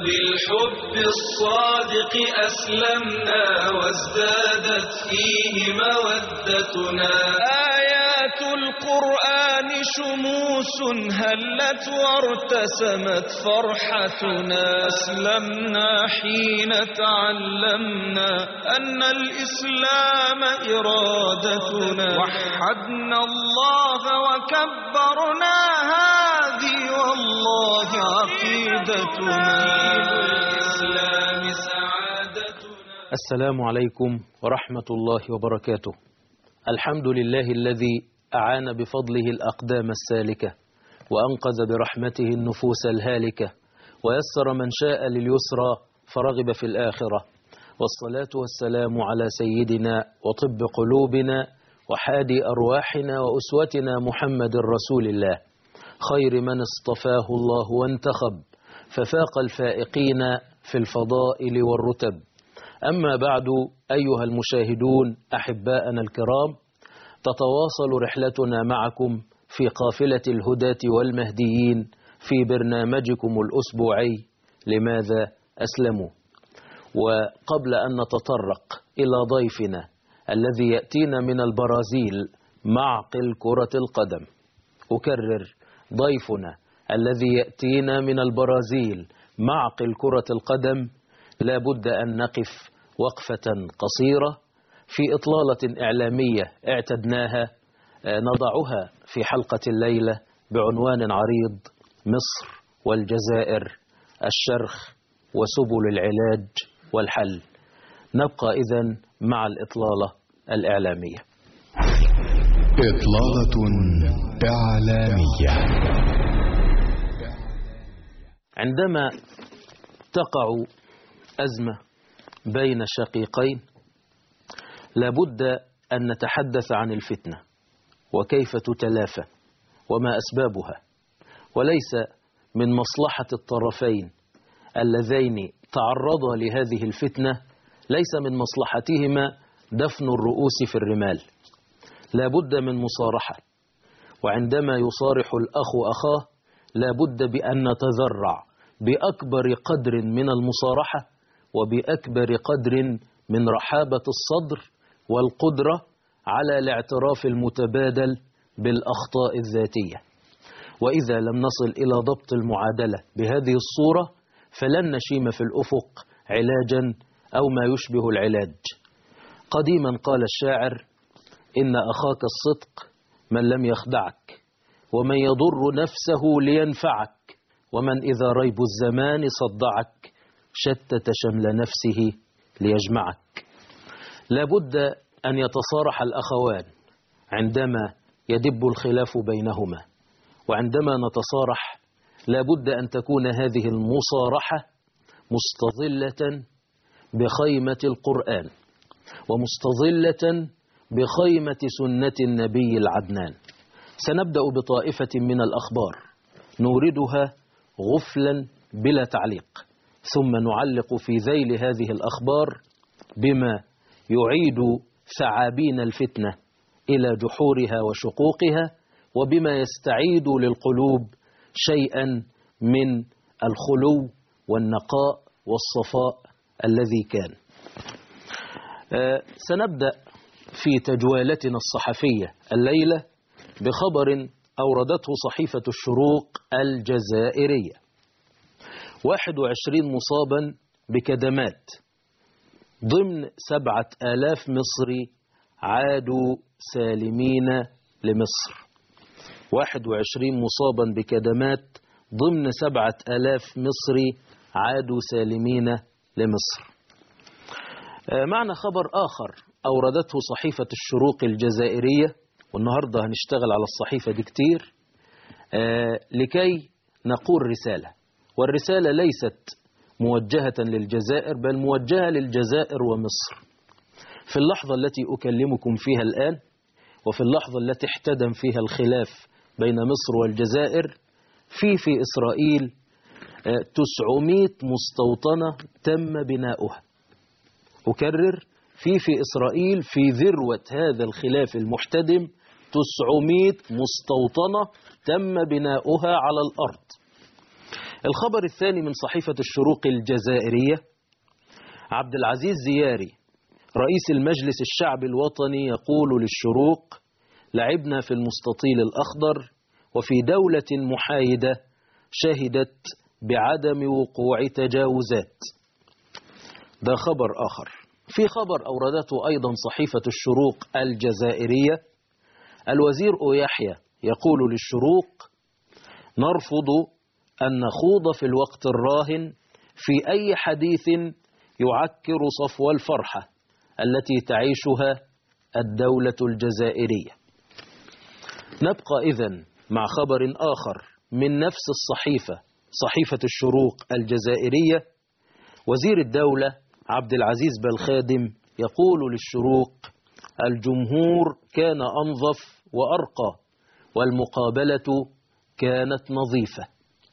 فبالحب الصادق أسلمنا وازدادت فيه مودتنا. آيات القرآن شموس هلت وارتسمت فرحتنا. أسلمنا حين تعلمنا أن الإسلام إرادتنا. وحدنا الله وكبرنا هذه والله عقيدتنا. الإسلام سعادتنا. السلام عليكم ورحمة الله وبركاته. الحمد لله الذي أعان بفضله الأقدام السالكة وأنقذ برحمته النفوس الهالكة ويسر من شاء لليسرى فرغب في الآخرة، والصلاة والسلام على سيدنا وطب قلوبنا وحادي أرواحنا وأسوتنا محمد رسول الله، خير من اصطفاه الله وانتخب ففاق الفائقين في الفضائل والرتب. أما بعد، أيها المشاهدون أحباءنا الكرام، تتواصل رحلتنا معكم في قافلة الهداة والمهديين في برنامجكم الأسبوعي لماذا أسلموا. وقبل أن نتطرق إلى ضيفنا الذي يأتينا من البرازيل معقل كرة القدم، أكرر ضيفنا الذي يأتينا من البرازيل معقل كرة القدم، لا بد أن نقف وقفة قصيرة في إطلالة إعلامية اعتدناها نضعها في حلقة الليلة بعنوان عريض: مصر والجزائر، الشرخ وسبل العلاج والحل. نبقى إذن مع الإطلالة الإعلامية. إطلالة إعلامية. عندما تقع أزمة بين شقيقين لابد أن نتحدث عن الفتنة وكيف تتلافى وما أسبابها، وليس من مصلحة الطرفين اللذين تعرضا لهذه الفتنة، ليس من مصلحتهما دفن الرؤوس في الرمال، لابد من مصارحة. وعندما يصارح الأخ أخاه لابد بأن نتذرع بأكبر قدر من المصارحة وبأكبر قدر من رحابة الصدر والقدرة على الاعتراف المتبادل بالأخطاء الذاتية. وإذا لم نصل إلى ضبط المعادلة بهذه الصورة فلن نشيم في الأفق علاجا أو ما يشبه العلاج. قديما قال الشاعر: إن أخاك الصدق من لم يخدعك، ومن يضر نفسه لينفعك، ومن إذا ريب الزمان صدعك شتت شمل نفسه ليجمعك. لابد أن يتصارح الأخوان عندما يدب الخلاف بينهما، وعندما نتصارح لابد أن تكون هذه المصارحة مستظلة بخيمة القرآن ومستظلة بخيمة سنة النبي العدنان. سنبدأ بطائفة من الأخبار نوردها غفلا بلا تعليق، ثم نعلق في ذيل هذه الأخبار بما يعيد ثعابين الفتنة إلى جحورها وشقوقها، وبما يستعيد للقلوب شيئا من الخلو والنقاء والصفاء الذي كان. سنبدأ في تجوالتنا الصحفية الليلة بخبر أوردته صحيفة الشروق الجزائرية: 21 مصابا بكدمات ضمن 7000 مصري عادوا سالمين لمصر. 21 مصابا بكدمات ضمن 7000 مصري عادوا سالمين لمصر. معنا خبر آخر أوردته صحيفة الشروق الجزائرية، والنهاردة هنشتغل على الصحيفة دي كتير لكي نقول رسالة، والرسالة ليست موجهة للجزائر بل موجهة للجزائر ومصر. في اللحظة التي أكلمكم فيها الآن، وفي اللحظة التي احتدم فيها الخلاف بين مصر والجزائر، في إسرائيل 900 مستوطنة تم بناؤها. أكرر، في إسرائيل في ذروة هذا الخلاف المحتدم 900 مستوطنة تم بناؤها على الأرض. الخبر الثاني من صحيفة الشروق الجزائرية: عبد العزيز زياري رئيس المجلس الشعبي الوطني يقول للشروق: لعبنا في المستطيل الأخضر وفي دولة محايدة شهدت بعدم وقوع تجاوزات. ده خبر آخر. في خبر أوردته أيضا صحيفة الشروق الجزائرية: الوزير يحيى يقول للشروق: نرفض أن نخوض في الوقت الراهن في أي حديث يعكر صفو الفرحة التي تعيشها الدولة الجزائرية. نبقى إذن مع خبر آخر من نفس الصحيفة، صحيفة الشروق الجزائرية: وزير الدولة عبد العزيز بالخادم يقول للشروق: الجمهور كان أنظف وأرقى والمقابلة كانت نظيفة.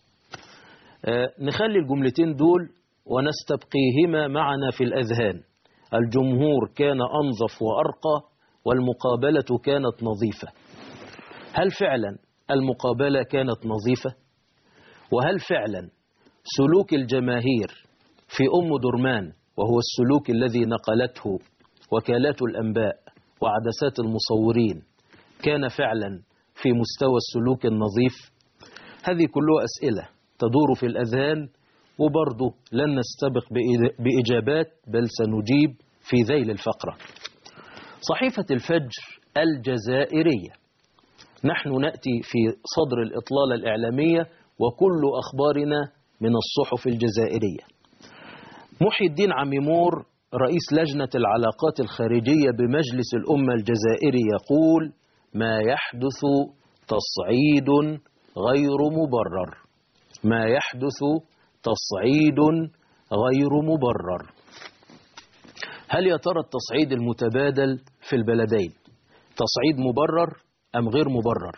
نخلي الجملتين دول ونستبقيهما معنا في الأذهان. الجمهور كان أنظف وأرقى والمقابلة كانت نظيفة. هل فعلا المقابلة كانت نظيفة؟ وهل فعلا سلوك الجماهير في أم درمان، وهو السلوك الذي نقلته وكالات الأنباء وعدسات المصورين، كان فعلا في مستوى السلوك النظيف؟ هذه كلها أسئلة تدور في الأذهان، وبرضه لن نستبق بإجابات، بل سنجيب في ذيل الفقرة. صحيفة الفجر الجزائرية: نحن نأتي في صدر الإطلالة الإعلامية وكل أخبارنا من الصحف الجزائرية. محي الدين عميمور رئيس لجنة العلاقات الخارجية بمجلس الأمة الجزائري يقول: ما يحدث تصعيد غير مبرر. ما يحدث تصعيد غير مبرر. هل يا ترى التصعيد المتبادل في البلدين تصعيد مبرر أم غير مبرر؟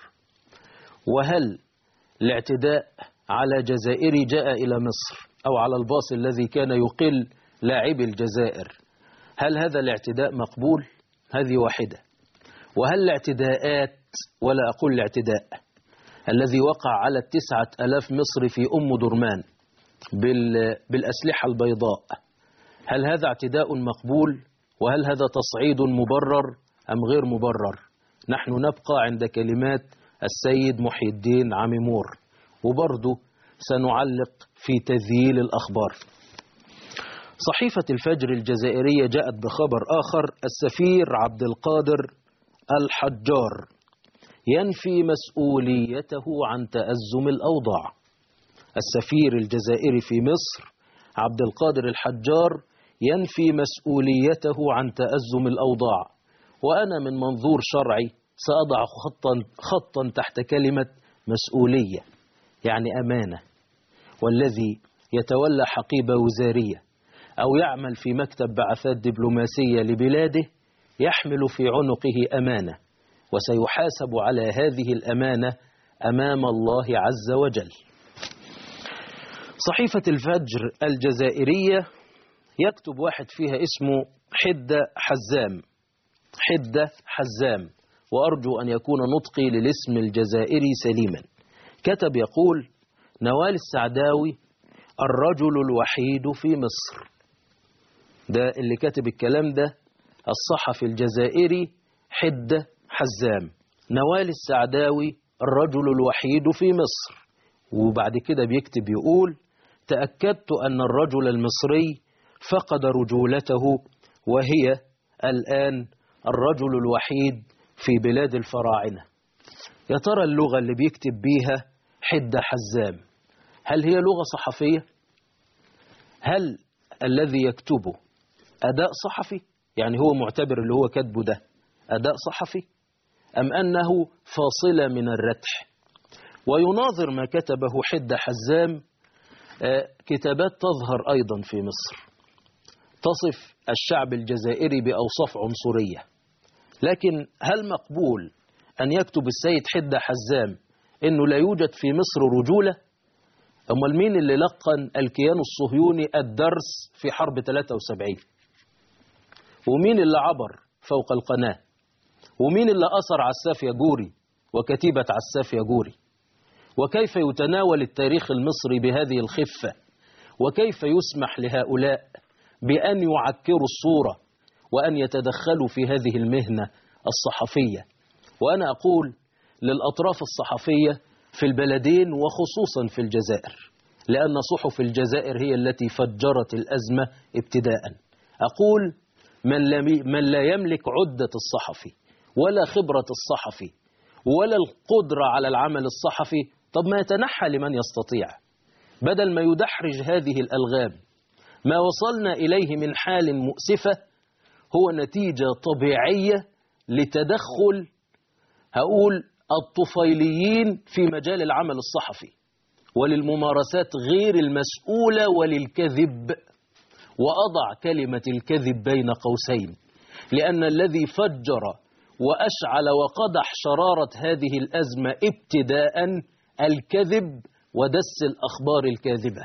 وهل الاعتداء على جزائري جاء إلى مصر أو على الباص الذي كان يقل لاعبي الجزائر، هل هذا الاعتداء مقبول؟ هذه واحدة. وهل الاعتداءات، ولا أقول الاعتداء، الذي وقع على 9,000 مصري في أم درمان بالأسلحة البيضاء، هل هذا اعتداء مقبول؟ وهل هذا تصعيد مبرر أم غير مبرر؟ نحن نبقى عند كلمات السيد محي الدين عميمور، وبرضه سنعلق في تذييل الأخبار. صحيفة الفجر الجزائرية جاءت بخبر آخر: السفير عبد القادر الحجار ينفي مسؤوليته عن تأزم الأوضاع. السفير الجزائري في مصر عبد القادر الحجار ينفي مسؤوليته عن تأزم الأوضاع. وأنا من منظور شرعي سأضع خطا تحت كلمة مسؤولية، يعني أمانة. والذي يتولى حقيبة وزارية أو يعمل في مكتب بعثات دبلوماسية لبلاده يحمل في عنقه أمانة، وسيحاسب على هذه الأمانة أمام الله عز وجل. صحيفة الفجر الجزائرية يكتب واحد فيها اسمه حدة حزام. حدة حزام، وأرجو أن يكون نطقي للاسم الجزائري سليما. كتب يقول: نوال السعداوي الرجل الوحيد في مصر. ده اللي كتب الكلام ده الصحفي الجزائري حدة حزام. نوال السعداوي الرجل الوحيد في مصر. وبعد كده بيكتب يقول: تأكدت أن الرجل المصري فقد رجولته، وهي الآن الرجل الوحيد في بلاد الفراعنة. يا ترى اللغة اللي بيكتب بيها حدة حزام هل هي لغة صحفية؟ هل الذي يكتبه أداء صحفي؟ يعني هو معتبر اللي هو كاتبه ده أداء صحفي؟ أم أنه فاصلة من الرتح؟ ويناظر ما كتبه حدة حزام كتابات تظهر أيضا في مصر تصف الشعب الجزائري بأوصاف عنصرية. لكن هل مقبول أن يكتب السيد حدة حزام أنه لا يوجد في مصر رجولة؟ أمال مين اللي لقن الكيان الصهيوني الدرس في حرب 73؟ ومين اللي عبر فوق القناة؟ ومين اللي أسر عساف يجوري وكتيبة عساف يجوري؟ وكيف يتناول التاريخ المصري بهذه الخفة، وكيف يسمح لهؤلاء بأن يعكروا الصورة وأن يتدخلوا في هذه المهنة الصحفية. وأنا أقول للأطراف الصحفية في البلدين وخصوصا في الجزائر، لأن صحف الجزائر هي التي فجرت الأزمة ابتداء. أقول من لا يملك عدة الصحفي ولا خبرة الصحفي ولا القدرة على العمل الصحفي، طب ما يتنحى لمن يستطيع، بدل ما يدحرج هذه الألغام. ما وصلنا إليه من حال مؤسفة هو نتيجة طبيعية لتدخل هقول الطفيليين في مجال العمل الصحفي وللممارسات غير المسؤولة وللكذب. وأضع كلمة الكذب بين قوسين، لأن الذي فجر وأشعل وقدح شرارة هذه الأزمة ابتداء الكذب ودس الأخبار الكاذبة.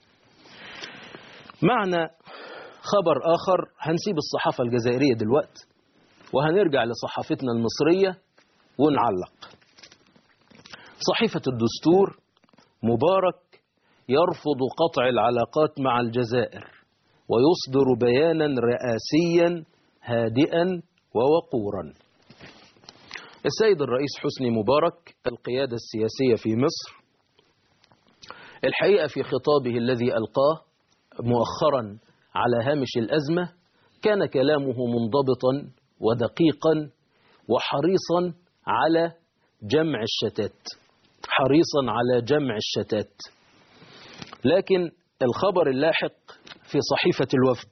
معنا خبر آخر، هنسيب الصحافة الجزائرية دلوقتي وهنرجع لصحافتنا المصرية ونعلق. صحيفة الدستور: مبارك يرفض قطع العلاقات مع الجزائر ويصدر بيانا رئاسيا هادئا ووقورا. السيد الرئيس حسني مبارك القيادة السياسية في مصر الحقيقة في خطابه الذي ألقاه مؤخرا على هامش الأزمة كان كلامه منضبطا ودقيقا وحريصا على جمع الشتات، حريصا على جمع الشتات. لكن الخبر اللاحق في صحيفة الوفد: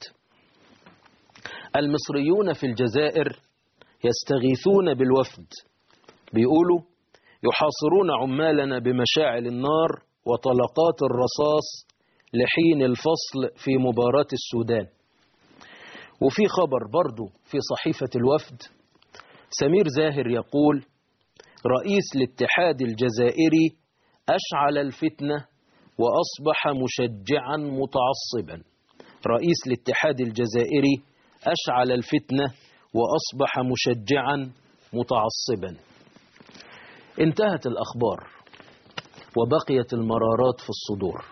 المصريون في الجزائر يستغيثون بالوفد، بيقولوا يحاصرون عمالنا بمشاعل النار وطلقات الرصاص لحين الفصل في مباراة السودان. وفي خبر برضو في صحيفة الوفد: سمير زاهر يقول رئيس الاتحاد الجزائري أشعل الفتنة وأصبح مشجعا متعصبا. رئيس الاتحاد الجزائري أشعل الفتنة وأصبح مشجعا متعصبا. انتهت الأخبار وبقيت المرارات في الصدور.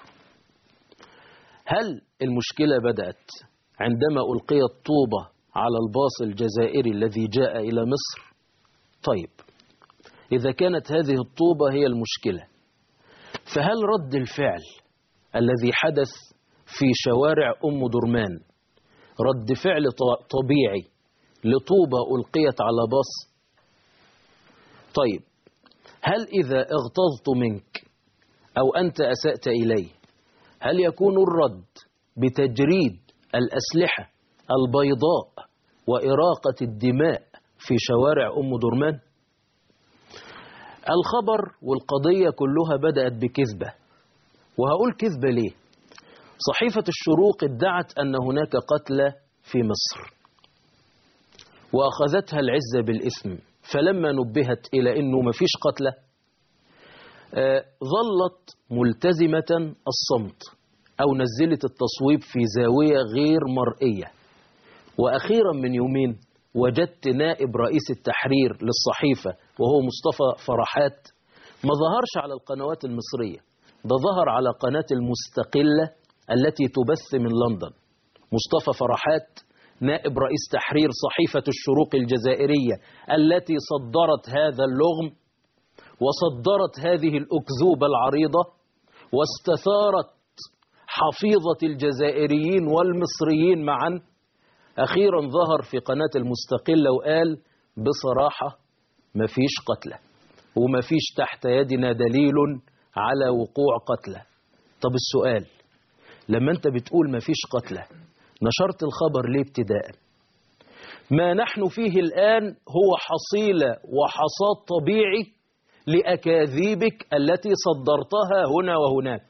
هل المشكلة بدأت عندما ألقيت طوبة على الباص الجزائري الذي جاء إلى مصر؟ طيب، إذا كانت هذه الطوبة هي المشكلة، فهل رد الفعل الذي حدث في شوارع أم درمان رد فعل طبيعي لطوبة ألقيت على باص؟ طيب، هل إذا اغتظت منك أو أنت أسأت إلي هل يكون الرد بتجريد الأسلحة البيضاء وإراقة الدماء في شوارع أم درمان؟ الخبر والقضية كلها بدأت بكذبة، وهقول كذبة ليه؟ صحيفة الشروق ادعت أن هناك قتلى في مصر وأخذتها العزة بالإثم، فلما نبهت إلى أنه ما فيش قتلى ظلت ملتزمة الصمت أو نزلت التصويب في زاوية غير مرئية. وأخيرا من يومين وجدت نائب رئيس التحرير للصحيفة وهو مصطفى فرحات ما ظهرش على القنوات المصرية، ده ظهر على قناة المستقلة التي تبث من لندن. مصطفى فرحات نائب رئيس تحرير صحيفة الشروق الجزائرية التي صدرت هذا اللغم وصدرت هذه الأكذوبة العريضة واستثارت حفيظة الجزائريين والمصريين معا، أخيرا ظهر في قناة المستقلة وقال بصراحة مفيش قتلى ومفيش تحت يدنا دليل على وقوع قتلى. طب السؤال، لما أنت بتقول مفيش قتلى نشرت الخبر ليه ابتداء؟ ما نحن فيه الآن هو حصيلة وحصاد طبيعي لأكاذيبك التي صدرتها هنا وهناك.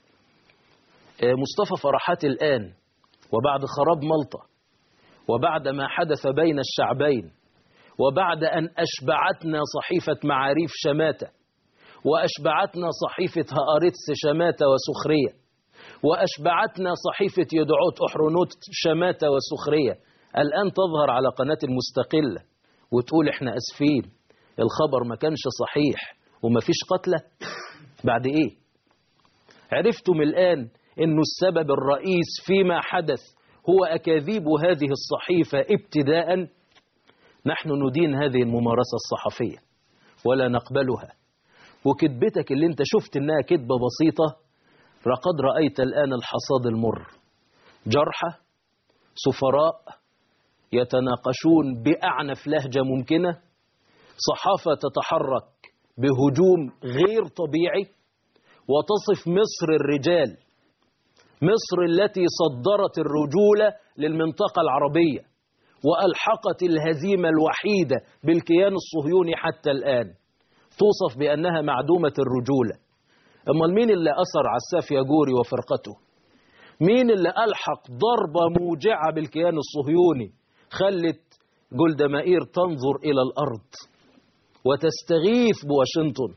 مصطفى فرحات الآن وبعد خراب ملطة وبعد ما حدث بين الشعبين وبعد أن أشبعتنا صحيفة معاريف شماتة وأشبعتنا صحيفة هآرتس شماتة وسخرية وأشبعتنا صحيفة يدعوت أحرنوت شماتة وسخرية، الآن تظهر على قناة المستقلة وتقول إحنا أسفين الخبر ما كانش صحيح وما فيش قتلى. بعد إيه؟ عرفتم الآن أنه السبب الرئيس فيما حدث هو أكاذيب هذه الصحيفة ابتداء. نحن ندين هذه الممارسة الصحفية ولا نقبلها. وكذبتك اللي انت شفت انها كذبة بسيطة، لقد رأيت الآن الحصاد المر. جرحى سفراء يتناقشون بأعنف لهجة ممكنة، صحافة تتحرك بهجوم غير طبيعي وتصف مصر الرجال، مصر التي صدرت الرجولة للمنطقة العربية وألحقت الهزيمة الوحيدة بالكيان الصهيوني حتى الآن، توصف بأنها معدومة الرجولة. أما مين اللي أثر عساف ياجوري وفرقته؟ مين اللي ألحق ضربة موجعة بالكيان الصهيوني خلت جولدا مائير تنظر إلى الأرض وتستغيث بواشنطن؟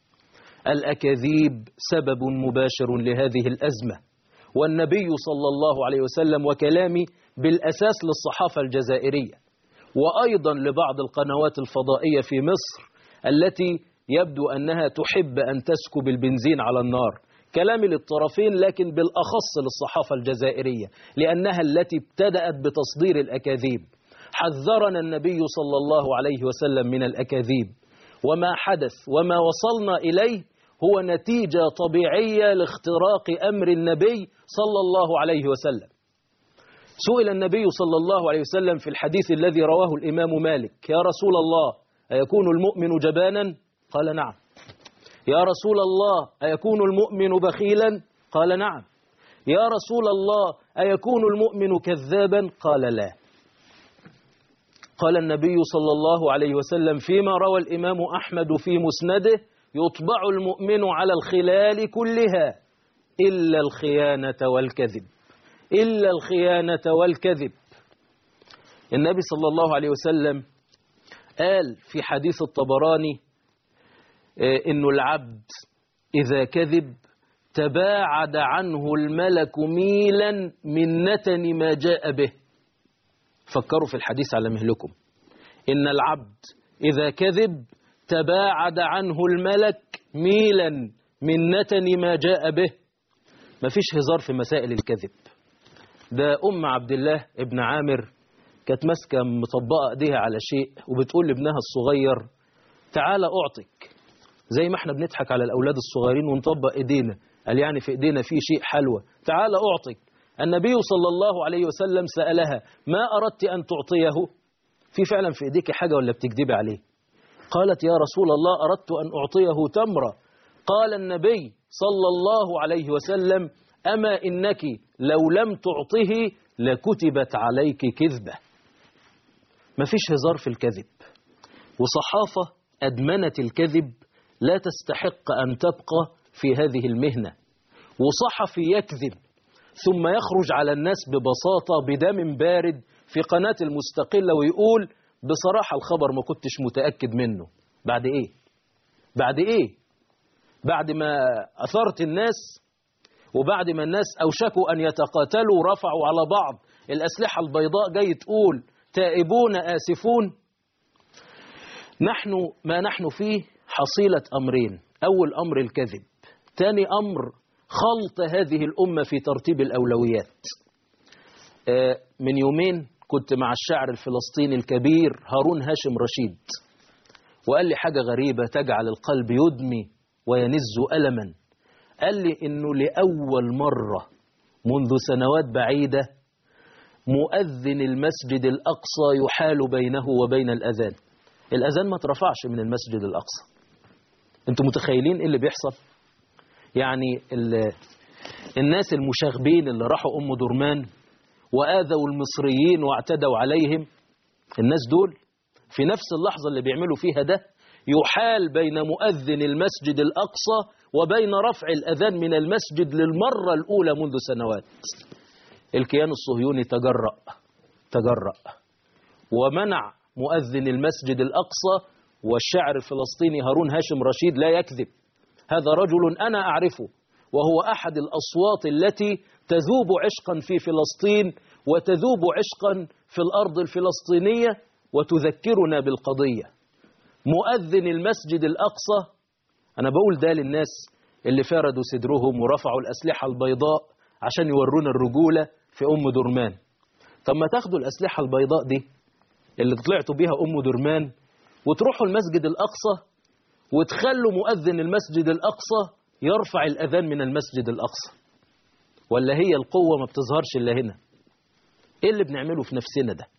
الأكاذيب سبب مباشر لهذه الأزمة، والنبي صلى الله عليه وسلم وكلامي بالأساس للصحافة الجزائرية وأيضا لبعض القنوات الفضائية في مصر التي يبدو أنها تحب أن تسكب البنزين على النار. كلامي للطرفين لكن بالأخص للصحافة الجزائرية لأنها التي ابتدأت بتصدير الأكاذيب. حذرنا النبي صلى الله عليه وسلم من الأكاذيب، وما حدث وما وصلنا إليه هو نتيجة طبيعية لاختراق أمر النبي صلى الله عليه وسلم. سئل النبي صلى الله عليه وسلم في الحديث الذي رواه الإمام مالك: يا رسول الله أيكون المؤمن جبانا؟ قال نعم. يا رسول الله أيكون المؤمن بخيلا؟ قال نعم. يا رسول الله أيكون المؤمن كذابا؟ قال لا. قال النبي صلى الله عليه وسلم فيما روى الإمام أحمد في مسنده: يطبع المؤمن على الخلال كلها إلا الخيانة والكذب، إلا الخيانة والكذب. النبي صلى الله عليه وسلم قال في حديث الطبراني إنه العبد إذا كذب تباعد عنه الملك ميلا من نتن ما جاء به. فكروا في الحديث على مهلكم. إن العبد إذا كذب تباعد عنه الملك ميلا من نتن ما جاء به. ما فيش هزار في مسائل الكذب. ده أم عبد الله ابن عامر كانت ماسكة مطبقة ايديها على شيء وبتقول لابنها الصغير: تعالى أعطيك. زي ما احنا بنضحك على الأولاد الصغيرين ونطبق ايدينا، قال يعني في ايدينا في شيء حلوة، تعالى أعطيك. النبي صلى الله عليه وسلم سألها: ما أردت أن تعطيه؟ في فعلا في ايديك حاجة ولا بتكذبي عليه؟ قالت: يا رسول الله أردت أن أعطيه تمرة. قال النبي صلى الله عليه وسلم: أما إنك لو لم تعطه لكتبت عليك كذبة. ما فيش هزار في الكذب، وصحافة أدمنت الكذب لا تستحق أن تبقى في هذه المهنة. وصحفي يكذب ثم يخرج على الناس ببساطة بدم بارد في قناة المستقلة ويقول: بصراحة الخبر ما كنتش متأكد منه. بعد إيه؟ بعد إيه؟ بعد ما أثرت الناس وبعد ما الناس أوشكوا أن يتقاتلوا رفعوا على بعض الأسلحة البيضاء، جاي تقول تائبون آسفون. ما نحن فيه حصيلة أمرين: أول أمر الكذب، ثاني أمر خلط هذه الأمة في ترتيب الأولويات. من يومين كنت مع الشاعر الفلسطيني الكبير هارون هاشم رشيد، وقال لي حاجة غريبة تجعل القلب يدمي وينز ألما. قال لي إنه لأول مرة منذ سنوات بعيدة مؤذن المسجد الأقصى يحال بينه وبين الأذان. الأذان ما ترفعش من المسجد الأقصى. أنتم متخيلين إيه اللي بيحصل؟ يعني الناس المشاغبين اللي راحوا أم درمان وآذوا المصريين واعتدوا عليهم، الناس دول في نفس اللحظة اللي بيعملوا فيها ده يحال بين مؤذن المسجد الأقصى وبين رفع الأذان من المسجد للمرة الأولى منذ سنوات. الكيان الصهيوني تجرأ ومنع مؤذن المسجد الأقصى، والشاعر الفلسطيني هارون هاشم رشيد لا يكذب. هذا رجل أنا أعرفه، وهو أحد الأصوات التي تذوب عشقا في فلسطين وتذوب عشقا في الأرض الفلسطينية وتذكرنا بالقضية. مؤذن المسجد الأقصى، أنا بقول ده للناس اللي فردوا صدرهم ورفعوا الأسلحة البيضاء عشان يورونا الرجولة في أم درمان. طب ما تاخدوا الأسلحة البيضاء دي اللي طلعتوا بيها أم درمان وتروحوا المسجد الأقصى وتخلوا مؤذن المسجد الأقصى يرفع الأذان من المسجد الأقصى. ولا هي القوة ما بتظهرش إلا هنا؟ إيه اللي بنعمله في نفسنا ده؟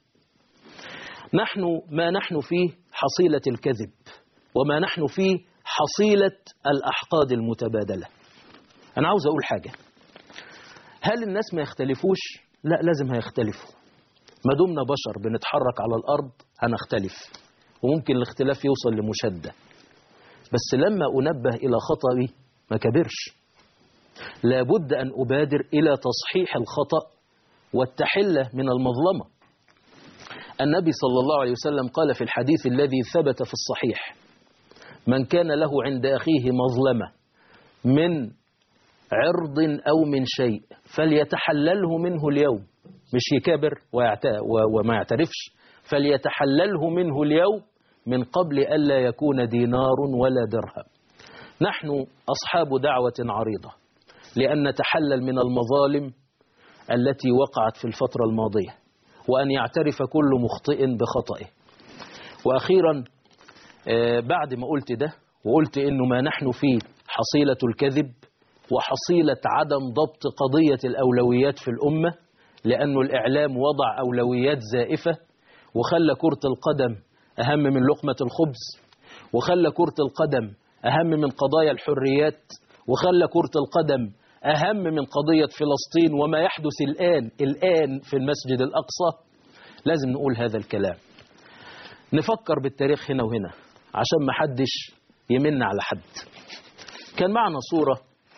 ما نحن فيه حصيلة الكذب، وما نحن فيه حصيلة الأحقاد المتبادلة. أنا عاوز أقول حاجة، هل الناس ما يختلفوش؟ لا، لازم هيختلفوا. ما دمنا بشر بنتحرك على الأرض هنختلف، وممكن الاختلاف يوصل لمشادة. بس لما أنبه إلى خطأي ما كبرش، لابد أن أبادر إلى تصحيح الخطأ والتحلة من المظلمة. النبي صلى الله عليه وسلم قال في الحديث الذي ثبت في الصحيح: من كان له عند أخيه مظلمة من عرض أو من شيء فليتحلله منه اليوم، مش يكابر وما يعترفش، فليتحلله منه اليوم من قبل ألا يكون دينار ولا درهم. نحن أصحاب دعوة عريضة لأن نتحلل من المظالم التي وقعت في الفترة الماضية، وأن يعترف كل مخطئ بخطئه. وأخيرا بعد ما قلت ده وقلت إنه ما نحن فيه حصيلة الكذب وحصيلة عدم ضبط قضية الأولويات في الأمة، لأنه الإعلام وضع أولويات زائفة وخلى كرة القدم أهم من لقمة الخبز، وخلى كرة القدم أهم من قضايا الحريات، وخلى كرة القدم أهم من قضية فلسطين وما يحدث الآن في المسجد الأقصى. لازم نقول هذا الكلام، نفكر بالتاريخ هنا وهنا عشان ما حدش يمن على حد. كان معنا صورة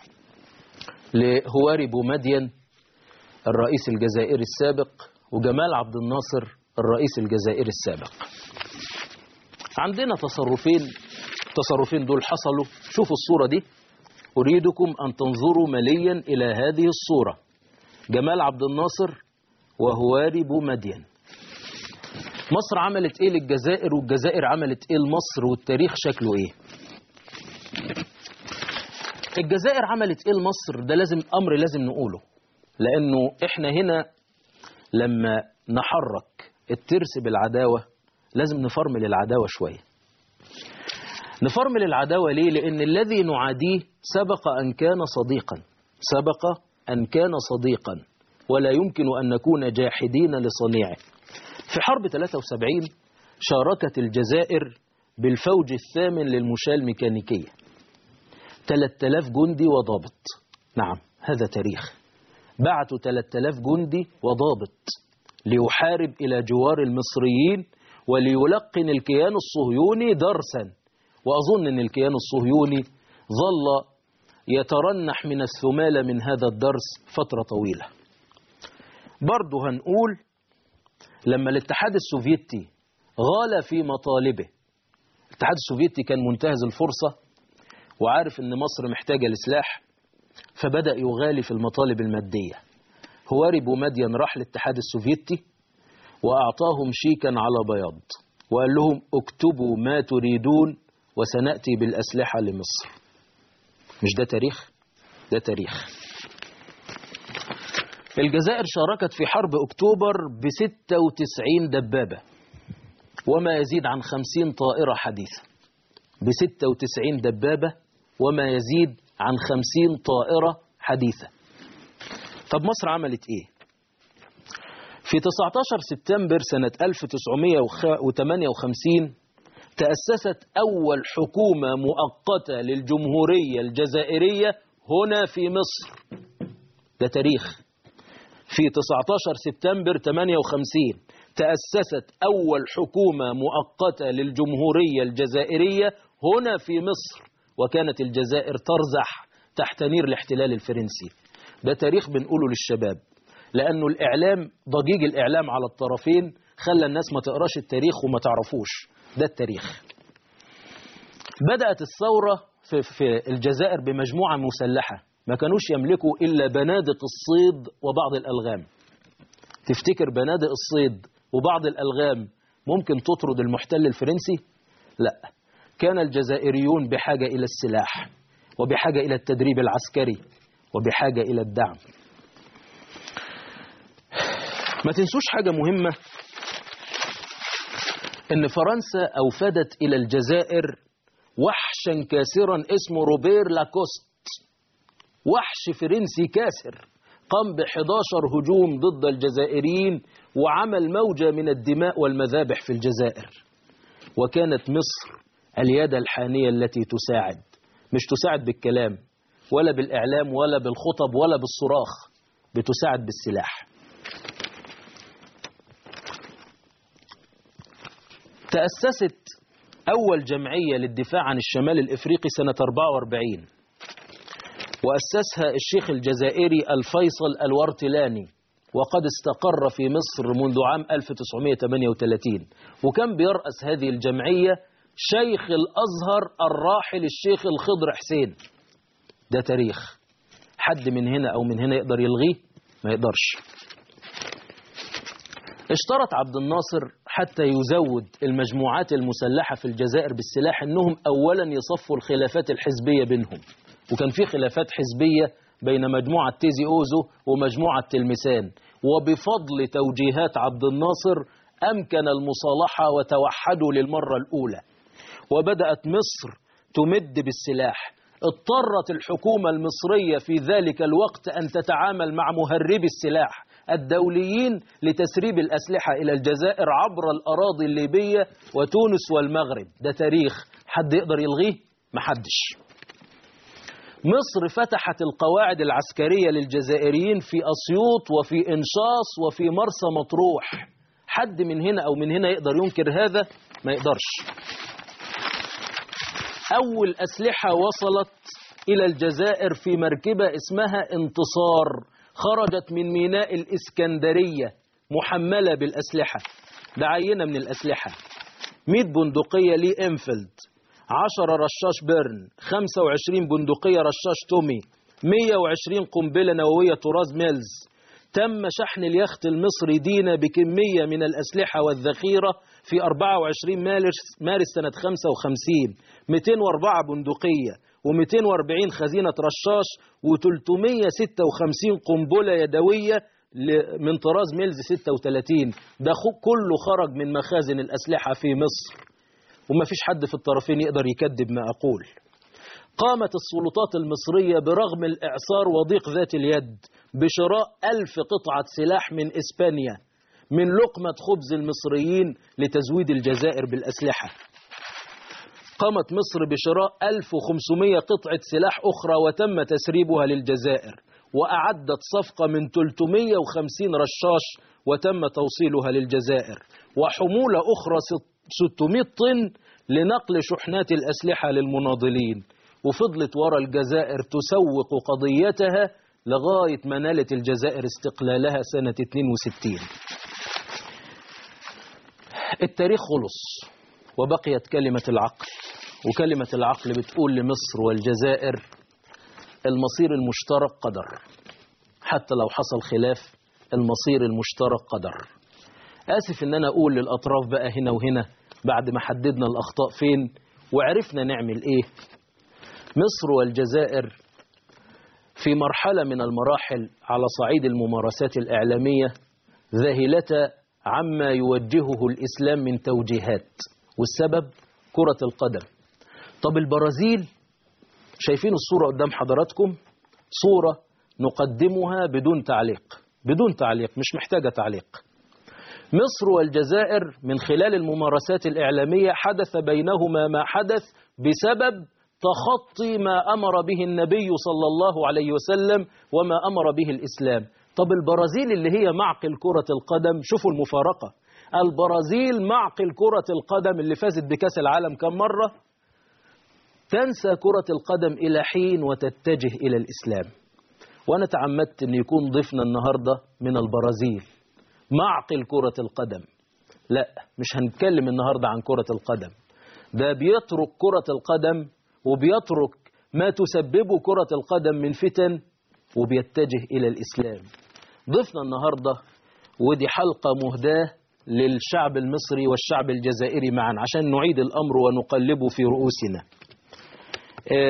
لهواري بومدين الرئيس الجزائري السابق وجمال عبد الناصر الرئيس الجزائري السابق. عندنا تصرفين دول حصلوا. شوفوا الصورة دي، أريدكم أن تنظروا مليا إلى هذه الصورة: جمال عبد الناصر وهواري بومدين. مصر عملت إيه للجزائر والجزائر عملت إيه لمصر، والتاريخ شكله إيه؟ الجزائر عملت إيه لمصر؟ ده لازم نقوله، لأنه إحنا هنا لما نحرك الترس بالعداوة لازم نفرمل العداوة شوية. نفرمل العداوة ليه؟ لأن الذي نعاديه سبق أن كان صديقا ولا يمكن أن نكون جاحدين لصنيعه. في حرب 73 شاركت الجزائر بالفوج الثامن للمشاة الميكانيكية، 3000 جندي وضابط. نعم، هذا تاريخ. بعثوا 3000 جندي وضابط ليحارب إلى جوار المصريين وليلقن الكيان الصهيوني درسا. وأظن أن الكيان الصهيوني ظل يترنح من الثمالة من هذا الدرس فترة طويلة. برضه هنقول لما الاتحاد السوفيتي غال في مطالبه، الاتحاد السوفيتي كان منتهز الفرصة وعارف أن مصر محتاجة لسلاح، فبدأ يغالي في المطالب المادية. هواري بومدين راح للاتحاد السوفيتي وأعطاهم شيكا على بياض وقال لهم: اكتبوا ما تريدون وسنأتي بالأسلحة لمصر. مش ده تاريخ؟ ده تاريخ. الجزائر شاركت في حرب أكتوبر ب96 دبابة وما يزيد عن 50 طائرة حديثة. ب96 دبابة وما يزيد عن 50 طائرة حديثة. طب مصر عملت إيه؟ في 19 سبتمبر سنة 1958 تأسست أول حكومة مؤقتة للجمهورية الجزائرية هنا في مصر. ده تاريخ. في 19 سبتمبر 58 تأسست أول حكومة مؤقتة للجمهورية الجزائرية هنا في مصر، وكانت الجزائر ترزح تحت نير الاحتلال الفرنسي. ده تاريخ بنقوله للشباب، لأنه الإعلام ضجيج الإعلام على الطرفين خلى الناس ما تقراش التاريخ وما تعرفوش. ده التاريخ. بدأت الثورة في الجزائر بمجموعة مسلحة ما كانوش يملكوا إلا بنادق الصيد وبعض الألغام. تفتكر بنادق الصيد وبعض الألغام ممكن تطرد المحتل الفرنسي؟ لا، كان الجزائريون بحاجة إلى السلاح، وبحاجة إلى التدريب العسكري وبحاجة إلى الدعم. ما تنسوش حاجة مهمة، إن فرنسا أوفدت إلى الجزائر وحشا كاسرا اسمه روبير لاكوست، وحش فرنسي كاسر قام ب11 هجوم ضد الجزائريين وعمل موجة من الدماء والمذابح في الجزائر. وكانت مصر اليد الحانية التي تساعد، مش تساعد بالكلام ولا بالإعلام ولا بالخطب ولا بالصراخ، بتساعد بالسلاح. تأسست أول جمعية للدفاع عن الشمال الإفريقي سنة 44، وأسسها الشيخ الجزائري الفيصل الورتلاني، وقد استقر في مصر منذ عام 1938. وكان بيرأس هذه الجمعية شيخ الأزهر الراحل الشيخ الخضر حسين. ده تاريخ، حد من هنا أو من هنا يقدر يلغيه؟ ما يقدرش. اشترط عبد الناصر حتى يزود المجموعات المسلحة في الجزائر بالسلاح أنهم أولا يصفوا الخلافات الحزبية بينهم، وكان في خلافات حزبية بين مجموعة تيزي أوزو ومجموعة تلمسان، وبفضل توجيهات عبد الناصر أمكن المصالحة وتوحدوا للمرة الأولى، وبدأت مصر تمد بالسلاح. اضطرت الحكومة المصرية في ذلك الوقت أن تتعامل مع مهربي السلاح الدوليين لتسريب الأسلحة إلى الجزائر عبر الأراضي الليبية وتونس والمغرب. ده تاريخ، حد يقدر يلغيه؟ محدش. مصر فتحت القواعد العسكرية للجزائريين في أسيوط وفي إنشاص وفي مرسى مطروح. حد من هنا أو من هنا يقدر ينكر هذا؟ ما يقدرش. أول أسلحة وصلت إلى الجزائر في مركبة اسمها انتصار، خرجت من ميناء الإسكندرية محملة بالأسلحة. ده عينة من الأسلحة: 100 بندقية لي إنفيلد، 10 رشاش بيرن، 25 بندقية رشاش تومي، 120 قنبلة نووية طراز ميلز. تم شحن اليخت المصري دينا بكمية من الأسلحة والذخيرة في 24 مارس سنة 55، 204 بندقية و240 خزينة رشاش و356 قنبلة يدوية من طراز ميلز 36. ده كله خرج من مخازن الأسلحة في مصر، وما فيش حد في الطرفين يقدر يكذب ما أقول. قامت السلطات المصرية برغم الإعصار وضيق ذات اليد بشراء 1000 قطعة سلاح من إسبانيا من لقمة خبز المصريين لتزويد الجزائر بالأسلحة. قامت مصر بشراء 1500 قطعة سلاح أخرى وتم تسريبها للجزائر، وأعدت صفقة من 350 رشاش وتم توصيلها للجزائر، وحمولة أخرى 600 طن لنقل شحنات الأسلحة للمناضلين. وفضلت وراء الجزائر تسوق قضيتها لغاية ما نالت الجزائر استقلالها سنة 62. التاريخ خلص وبقيت كلمة العقل، وكلمة العقل بتقول لمصر والجزائر المصير المشترك قدر. حتى لو حصل خلاف، المصير المشترك قدر. آسف إن أنا أقول للأطراف بقى هنا وهنا بعد ما حددنا الأخطاء فين وعرفنا نعمل إيه. مصر والجزائر في مرحلة من المراحل على صعيد الممارسات الإعلامية ذاهلة عما يوجهه الإسلام من توجيهات، والسبب كرة القدم. طب البرازيل، شايفين الصورة قدام حضراتكم؟ صورة نقدمها بدون تعليق، بدون تعليق، مش محتاجة تعليق. مصر والجزائر من خلال الممارسات الإعلامية حدث بينهما ما حدث بسبب تخطي ما أمر به النبي صلى الله عليه وسلم وما أمر به الإسلام. طب البرازيل اللي هي معقل كرة القدم، شوفوا المفارقة، البرازيل معقل كرة القدم اللي فازت بكأس العالم كم مرة، تنسى كرة القدم إلى حين وتتجه إلى الإسلام. وأنا تعمدت أن يكون ضيفنا النهاردة من البرازيل معقل كرة القدم. لا، مش هنتكلم النهاردة عن كرة القدم، ده بيترك كرة القدم وبيترك ما تسببه كرة القدم من فتن وبيتجه إلى الإسلام. ضيفنا النهاردة ودي حلقة مهداة للشعب المصري والشعب الجزائري معا عشان نعيد الأمر ونقلبه في رؤوسنا.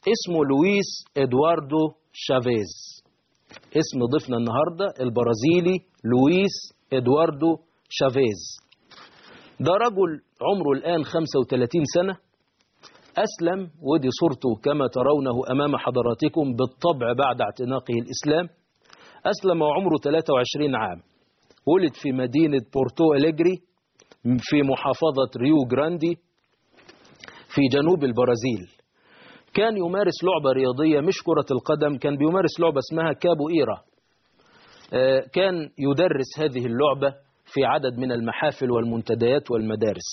اسمه لويس إدواردو شافيز. اسم ضيفنا النهاردة البرازيلي لويس إدواردو شافيز. ده رجل عمره الآن 35 سنة، أسلم، ودي صورته كما ترونه أمام حضراتكم بالطبع بعد اعتناقه الإسلام. أسلم وعمره 23 عام، ولد في مدينة بورتو أليجري في محافظة ريو جراندي في جنوب البرازيل. كان يمارس لعبة رياضية مش كرة القدم، كان بيمارس لعبة اسمها كابوئيرا. كان يدرس هذه اللعبة في عدد من المحافل والمنتديات والمدارس.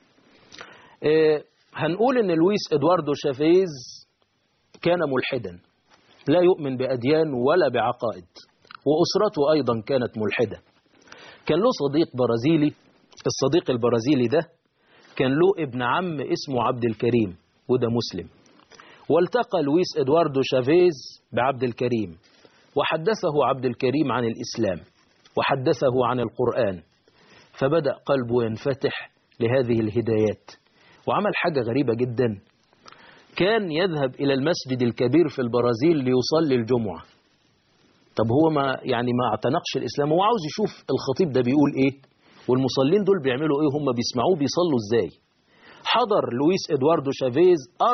هنقول ان لويس إدواردو شافيز كان ملحدا، لا يؤمن بأديان ولا بعقائد، وأسرته أيضا كانت ملحدة. كان له صديق برازيلي، الصديق البرازيلي ده كان له ابن عم اسمه عبد الكريم، وده مسلم. والتقى لويس إدواردو شافيز بعبد الكريم، وحدثه عبد الكريم عن الإسلام وحدثه عن القرآن، فبدأ قلبه ينفتح لهذه الهدايات. وعمل حاجة غريبة جدا، كان يذهب إلى المسجد الكبير في البرازيل ليصلي الجمعة. طب هو ما اعتنقش الإسلام، هو عاوز يشوف الخطيب ده بيقول إيه والمصلين دول بيعملوا إيه، هم بيسمعوه بيصلوا إزاي. حضر لويس إدواردو شافيز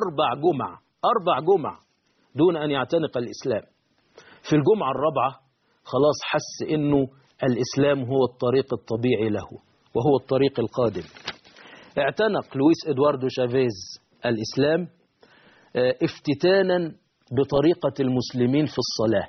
4 جمع دون أن يعتنق الإسلام. في الجمعة الرابعة خلاص حس إنه الإسلام هو الطريق الطبيعي له وهو الطريق القادم. اعتنق لويس إدواردو شافيز الإسلام افتتانا بطريقة المسلمين في الصلاة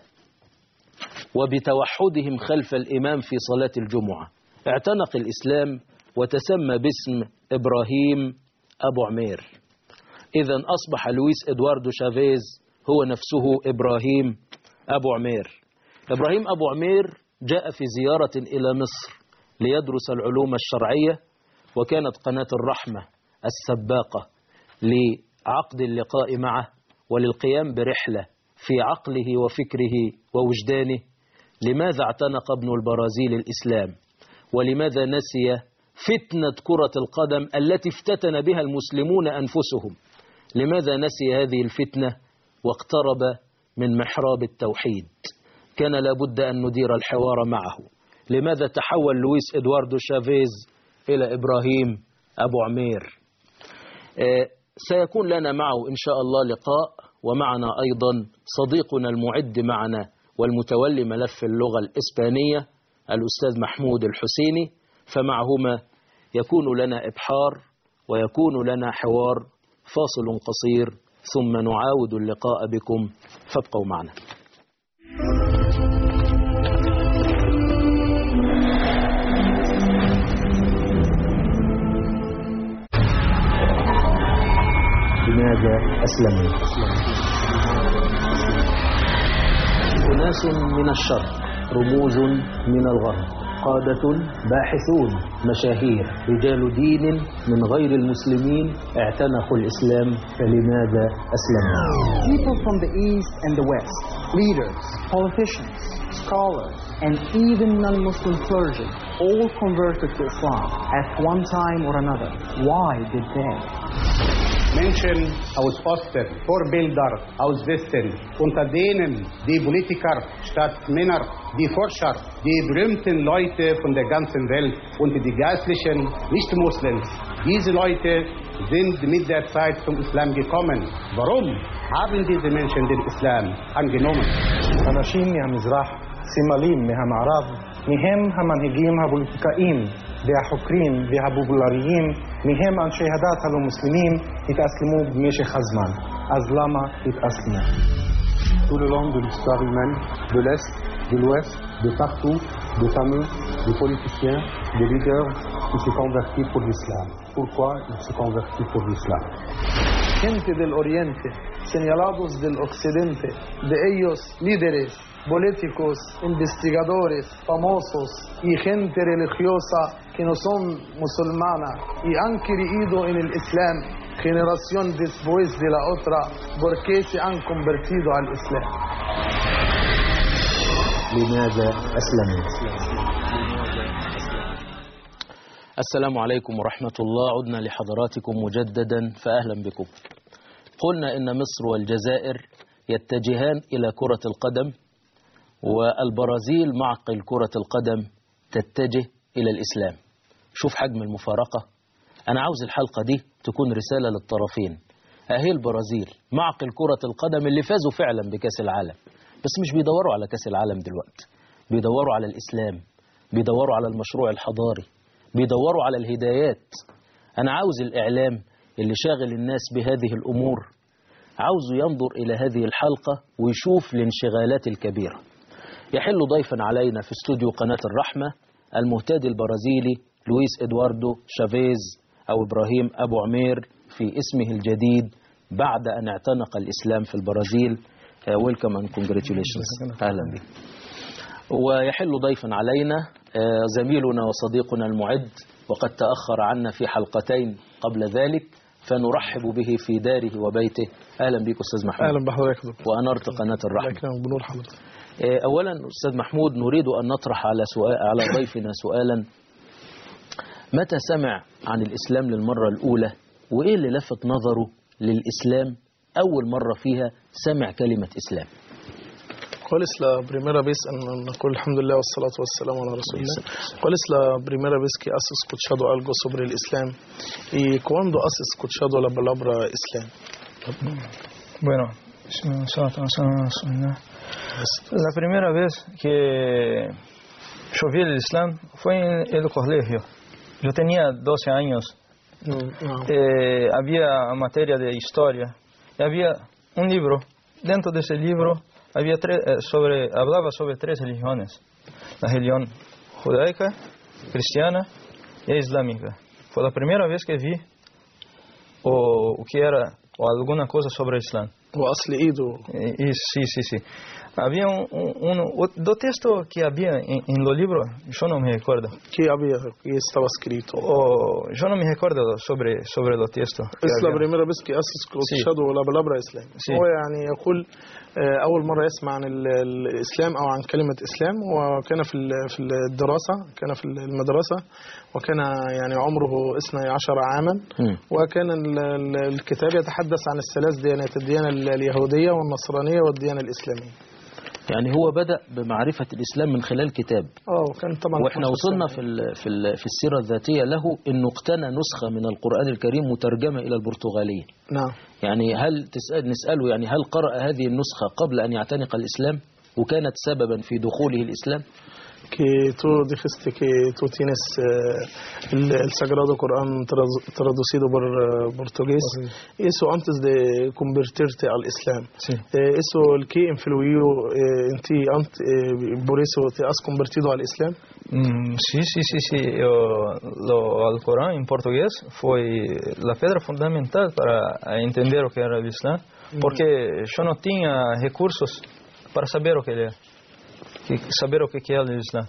وبتوحدهم خلف الإمام في صلاة الجمعة. اعتنق الإسلام وتسمى باسم إبراهيم أبو عمير. إذن أصبح لويس إدواردو شافيز هو نفسه إبراهيم أبو عمير. إبراهيم أبو عمير جاء في زيارة إلى مصر ليدرس العلوم الشرعية، وكانت قناة الرحمة السباقة لعقد اللقاء معه وللقيام برحلة في عقله وفكره ووجدانه. لماذا اعتنق ابن البرازيل الإسلام؟ ولماذا نسي فتنة كرة القدم التي افتتن بها المسلمون أنفسهم؟ لماذا نسي هذه الفتنة واقترب من محراب التوحيد؟ كان لابد أن ندير الحوار معه. لماذا تحول لويس إدواردو شافيز إلى إبراهيم أبو عمير؟ سيكون لنا معه إن شاء الله لقاء، ومعنا أيضا صديقنا المعد معنا والمتولي ملف اللغة الإسبانية الأستاذ محمود الحسيني، فمعهما يكون لنا إبحار ويكون لنا حوار. فاصل قصير ثم نعاود اللقاء بكم، فابقوا معنا. لماذا أسلموا؟ أناس من الشرق، رموز من الغرب، قادة، باحثون، مشاهير، رجال دين من غير المسلمين اعتنقوا الإسلام، فلماذا أسلموا؟ People from the East and the West, leaders, politicians, scholars, and even non-Muslim clergy all converted to Islam at one time or another. Why did they? Menschen aus Osten, Vorbilder aus Westen, unter denen die Politiker statt Männer, die Forscher, die berühmten Leute von der ganzen Welt und die geistlichen Nicht-Muslims. Diese Leute sind mit der Zeit zum Islam gekommen. Warum haben diese Menschen den Islam angenommen? אנשים מהמזרח, סימלים מהמערב, מהם המנהיגים הפוליטיקאים והחוקרים והפופולריים, מהם אנשי הדת הלא-מוסלמים התאסלמו במשך הזמן. אז למה התאסלמו? Tout le long de l'histoire humaine, de l'Est, de l'Ouest, de partout, de fameux, des politiciens, des leaders qui se convertissent pour l'islam. Pourquoi ils se convertissent pour l'islam? Gente del Oriente, señalados del Occidente, de ellos líderes, políticos, investigadores, famosos y gente religiosa que no son musulmana y han creído en el Islam generación después de la otra porque se han convertido al Islam. لماذا أسلموا؟ السلام عليكم ورحمة الله. عدنا لحضراتكم مجددا، فأهلا بكم. قلنا إن مصر والجزائر يتجهان إلى كرة القدم، والبرازيل معقل كرة القدم تتجه إلى الإسلام. شوف حجم المفارقة. أنا عاوز الحلقة دي تكون رسالة للطرفين. أهي البرازيل معقل كرة القدم اللي فازوا فعلا بكأس العالم، بس مش بيدوروا على كأس العالم دلوقتي، بيدوروا على الإسلام، بيدوروا على المشروع الحضاري، بيدوروا على الهدايات. أنا عاوز الإعلام اللي شاغل الناس بهذه الأمور عاوزه ينظر إلى هذه الحلقة ويشوف الانشغالات الكبيرة. يحل ضيفا علينا في استوديو قناة الرحمة المهتدي البرازيلي لويس إدواردو شافيز أو إبراهيم أبو عمير في اسمه الجديد بعد أن اعتنق الإسلام في البرازيل. ويلكم and congratulations. أهلا بك. ويحل ضيفا علينا زميلنا وصديقنا المعد، وقد تأخر عنا في حلقتين قبل ذلك، فنرحب به في داره وبيته. أهلا بك أستاذ محمود. أهلا بحضرتك دكتور. وأنرت قناة الرحمة. بنور حضرتك. أولا أستاذ محمود، نريد أن نطرح على ضيفنا سؤالا. متى سمع عن الإسلام للمرة الأولى، وإيه اللي لفت نظره للإسلام أول مرة فيها سمع كلمة إسلام؟ ¿Cuál es la primera vez en la cual, alhamdulillah, wassalatu wassalamu ala rasulillah? ¿Cuál es la primera vez que has escuchado algo sobre el Islam? ¿Y cuándo has escuchado la palabra Islam? Bueno, la primera vez que yo vi el Islam fue en el colegio. Yo tenía 12 años. Había materia de historia. Y había un libro. Dentro de ese libro hablaba sobre 3 religiones: la religión judaica, cristiana y islámica. Fue la primera vez que vi o que era o alguna cosa sobre el Islam. ¿Has leído? Sí. Había dos textos que había en los libros, yo no me recuerdo. ¿Qué había? ¿Qué estaba escrito? Yo no me recuerdo sobre los textos. Es la primera vez que has escuchado la palabra Islam. Sí. هو يعني يقول أول مرة يسمع عن الإسلام أو عن كلمة إسلام، وكان في الدراسة، كان في المدرسة، وكان يعني عمره 12 عاما، وكان الكتاب يتحدث عن الثلاث ديانات: الديانة اليهودية والنصرانية والديانة الإسلامية. يعني هو بدأ بمعرفة الإسلام من خلال كتاب. وكان طبعا وإحنا وصلنا في السيرة الذاتية له إنه اقتنى نسخة من القرآن الكريم مترجمة إلى البرتغالية. نعم. يعني نسأله يعني هل قرأ هذه النسخة قبل أن يعتنق الإسلام وكانت سببا في دخوله الإسلام؟ que tú dijiste que tú tienes el Sagrado Corán traducido por portugués, eso antes de convertirte al Islam. Sí. Eso el que influyó en ti, por eso te has convertido al Islam. Sí. El Corán en portugués fue la piedra fundamental para entender lo que era el Islam, porque yo no tenía recursos para saber lo que era. Saber o que é o Islã.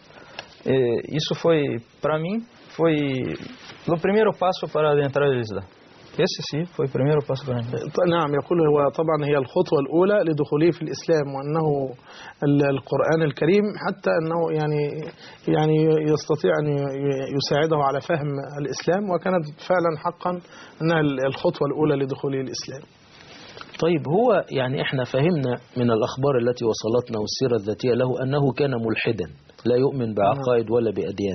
Isso foi, para mim, foi o primeiro passo para adentrar o Islã. Esse sim foi o primeiro passo para entrar. نعم، يقول هو طبعا هي الخطوة الأولى لدخوله في الإسلام، وأنه القرآن الكريم حتى أنه يعني يستطيع أن يساعده على فهم الإسلام، وكانت فعلا حقا أنها الخطوة الأولى لدخوله الإسلام. طيب، هو يعني احنا فهمنا من الأخبار التي وصلتنا والسيرة الذاتية له أنه كان ملحدا لا يؤمن بعقائد ولا بأديان.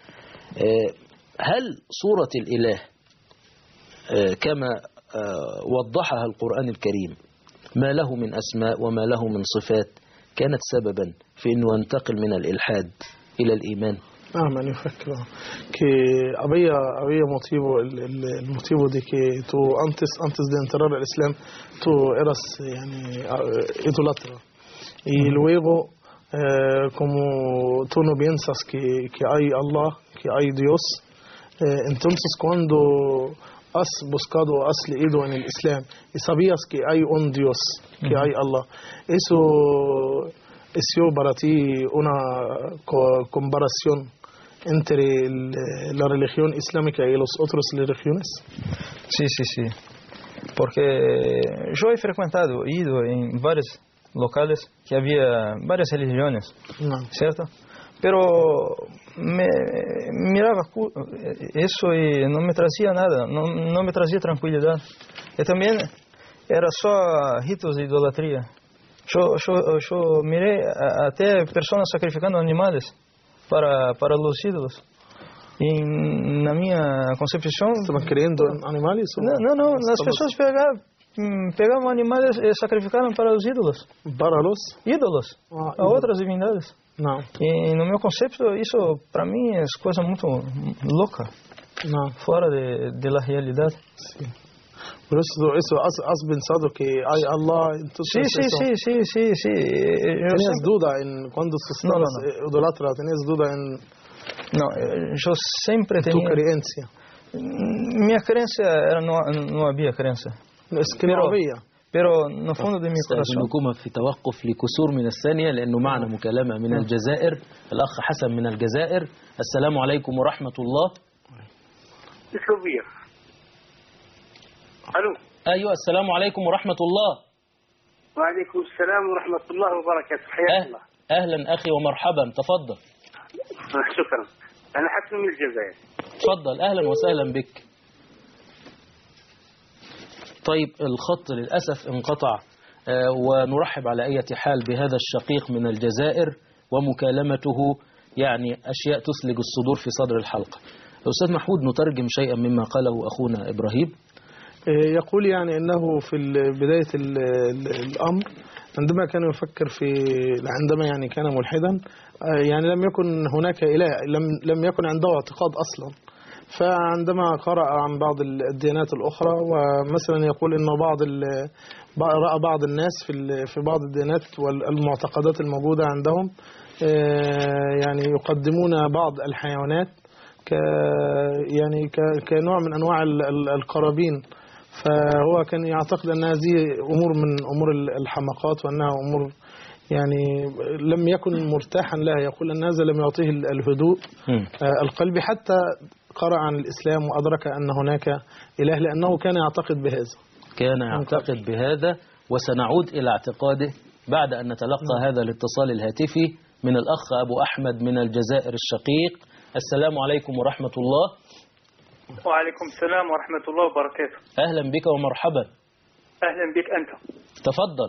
هل صورة الإله كما وضحها القرآن الكريم ما له من أسماء وما له من صفات كانت سببا في أنه ينتقل من الإلحاد إلى الإيمان؟ نعم، أنا أفكر que había motivo de que tú antes de entrar al Islam tú eras idólatra, y luego como tú no piensas que hay Allah, que hay Dios, entonces cuando has buscado, has leído en el Islam y sabías que hay un Dios, que hay Allah, eso es para ti una comparación entre la religión islámica y las otras religiones. Sí. Porque yo he ido en varios locales que había varias religiones, ¿cierto? Pero me miraba eso y no me trazía nada, no me trazía tranquilidad. Y también era só ritos de idolatria. Eu mirei até pessoas sacrificando animais para os ídolos. E na minha concepção... Estavam criando animais? Não. As pessoas pegavam animais e sacrificaram para os ídolos. Para os? Ídolos. A outras divindades. Não. E no meu conceito, isso para mim é coisa muito louca. Não. Fora da realidade. Sim. Por isso has pensado que hay Allah en todo Sí. ¿Tenías duda en cuando estabas idolatra? ¿Tenías duda en não, eu sempre tu tinha... creencia? Minha crença era não havia crença. Es que no había. Pero no fondo de mi corazón. نكون في توقف لكسور من الثانية لأنه معنا مكالمة من الجزائر. الأخ حسن من الجزائر. السلام عليكم ورحمة الله. ألو. أيوة السلام عليكم ورحمة الله. وعليكم السلام ورحمة الله وبركاته. حياك الله. أهلا أخي ومرحبا تفضل. شكرا. أنا حسن من الجزائر. تفضل أهلا وسهلا بك. طيب الخط للأسف انقطع ونرحب على أي حال بهذا الشقيق من الجزائر ومكالمته يعني أشياء تثلج الصدور في صدر الحلقة. أستاذ محمود نترجم شيئا مما قاله أخونا إبراهيم. يقول يعني أنه في بداية الأمر عندما كان يفكر عندما يعني كان ملحدا يعني لم يكن هناك إله لم يكن عنده اعتقاد أصلا. فعندما قرأ عن بعض الديانات الأخرى ومثلا يقول إنه رأى بعض الناس في بعض الديانات والمعتقدات الموجودة عندهم يعني يقدمون بعض الحيوانات يعني كنوع من أنواع القرابين. فهو كان يعتقد أن هذه أمور من أمور الحماقات وأنها أمور يعني لم يكن مرتاحا لها. يقول أن هذا لم يعطيه الهدوء القلبي حتى قرأ عن الإسلام وأدرك أن هناك إله لأنه كان يعتقد بهذا. كان يعتقد بهذا وسنعود إلى اعتقاده بعد أن نتلقى هذا الاتصال الهاتفي من الأخ أبو أحمد من الجزائر الشقيق. السلام عليكم ورحمة الله. وعليكم السلام ورحمة الله وبركاته. أهلا بك ومرحبا. أهلا بك أنت. تفضل.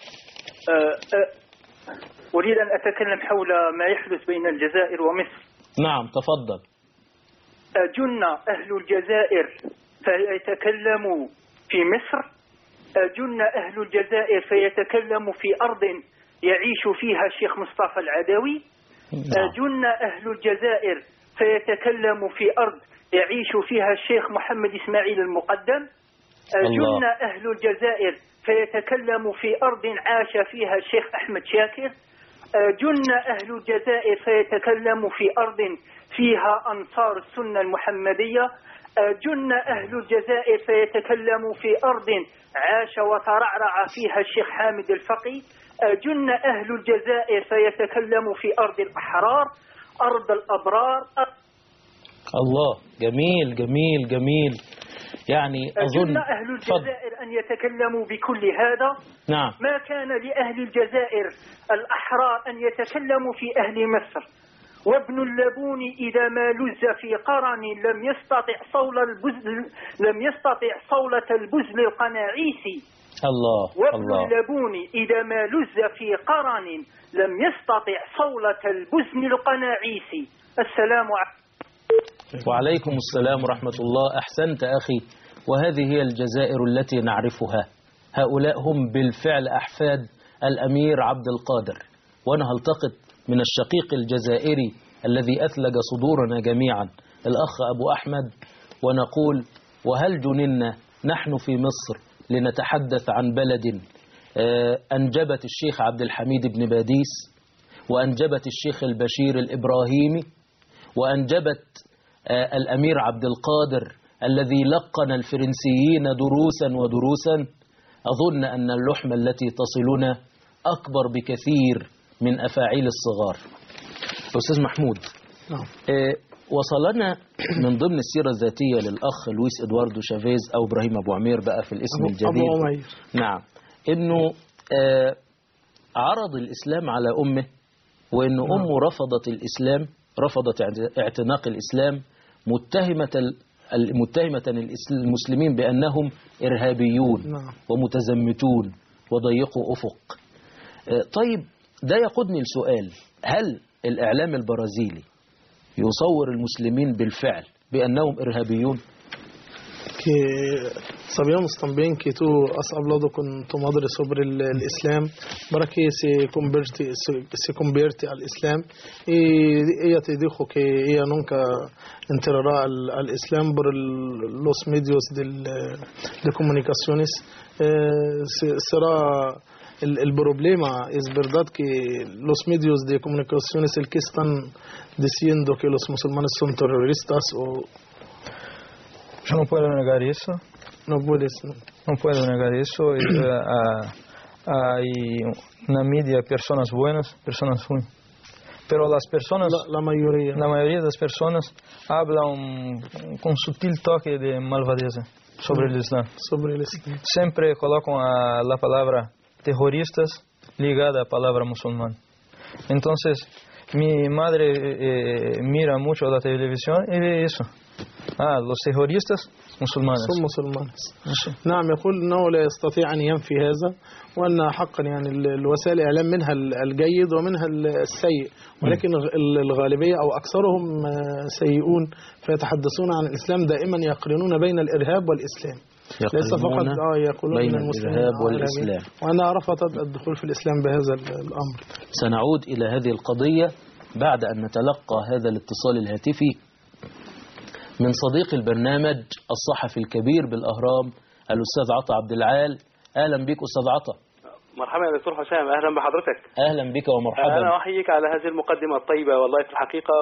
أريد أن أتكلم حول ما يحدث بين الجزائر ومصر. نعم تفضل. جن أهل الجزائر فيتكلموا في مصر. جن أهل الجزائر فيتكلموا في أرض يعيش فيها الشيخ مصطفى العدوي. جن أهل الجزائر فيتكلموا في أرض يعيش فيها الشيخ محمد إسماعيل المقدم. جن أهل الجزائر فيتكلموا في أرض عاش فيها الشيخ أحمد شاكر. جن أهل الجزائر فيتكلموا في أرض فيها أنصار السنة المحمدية. جن أهل الجزائر فيتكلموا في أرض عاش وترعرع فيها الشيخ حامد الفقي. جن أهل الجزائر فيتكلموا في أرض الأحرار أرض الأبرار. الله جميل جميل جميل. يعني أظن جن أهل الجزائر أن يتكلموا بكل هذا. نعم. ما كان لأهل الجزائر الأحرار أن يتكلموا في أهل مصر. وابن اللبون إذا ما لز في قرن لم يستطع صولة البزل القناعيسي. الله. وابن اللبون إذا ما لز في قرن لم يستطع صولة البزل القناعيسي. السلام عليكم. وعليكم السلام ورحمة الله. أحسنت أخي. وهذه هي الجزائر التي نعرفها. هؤلاء هم بالفعل أحفاد الأمير عبد القادر. وأنا هلتقط من الشقيق الجزائري الذي أثلج صدورنا جميعا الأخ أبو أحمد ونقول وهل جننا نحن في مصر لنتحدث عن بلد أنجبت الشيخ عبد الحميد بن باديس وأنجبت الشيخ البشير الإبراهيمي وأنجبت الأمير عبد القادر الذي لقن الفرنسيين دروسا ودروسا. أظن أن اللحمة التي تصلنا أكبر بكثير من أفاعيل الصغار. أستاذ محمود وصلنا من ضمن السيرة الذاتية للأخ لويس إدواردو شافيز أو إبراهيم أبو عمير بقى في الاسم الجديد. أبو عمير. نعم. إنه عرض الإسلام على أمه وإنه أمه رفضت الإسلام، رفضت اعتناق الإسلام متهمة متهمة المسلمين بأنهم إرهابيون ومتزمتون وضيقوا أفق. طيب ده يقودني لسؤال: هل الإعلام البرازيلي يصور المسلمين بالفعل بأنهم إرهابيون؟ que sabíamos também que tu has hablado com tu madre sobre el Islam para que se convierte al Islam, y ella te dijo que ella nunca entrará al Islam por los medios de comunicaciones. Será el problema, es verdad que los medios de comunicaciones el que están diciendo que los musulmanes son terroristas o... Yo no puedo negar eso. No puedes. No puedo negar eso. Hay una media de personas buenas, personas ruins. Pero las personas, la mayoría de las personas hablan con sutil toque de malvadeza sobre el Islam. Siempre colocan la palabra terroristas ligada a la palabra musulmán. Entonces, mi madre mira mucho la televisión y ve eso. los terroristas مسلمانس هم مسلمانس نعم. يقول أنه لا يستطيع أن ينفي هذا، وأن حقا يعني الوسائل الإعلام منها الجيد ومنها السيء، ولكن الغالبية أو أكثرهم سيئون، فيتحدثون عن الإسلام دائما يقرنون بين الإرهاب والإسلام، ليس فقط يقولون بين المسلمين الإرهاب والإسلام. وأنا رفضت الدخول في الإسلام بهذا الأمر. سنعود إلى هذه القضية بعد أن نتلقى هذا الاتصال الهاتفي من صديق البرنامج الصحفي الكبير بالأهرام الأستاذ عطا عبد العال. أهلا بك أستاذ عطا. مرحبا يا دكتور حسام، أهلا بحضرتك. أهلا بك ومرحبا. أنا أحييك على هذه المقدمة الطيبة والله في الحقيقة،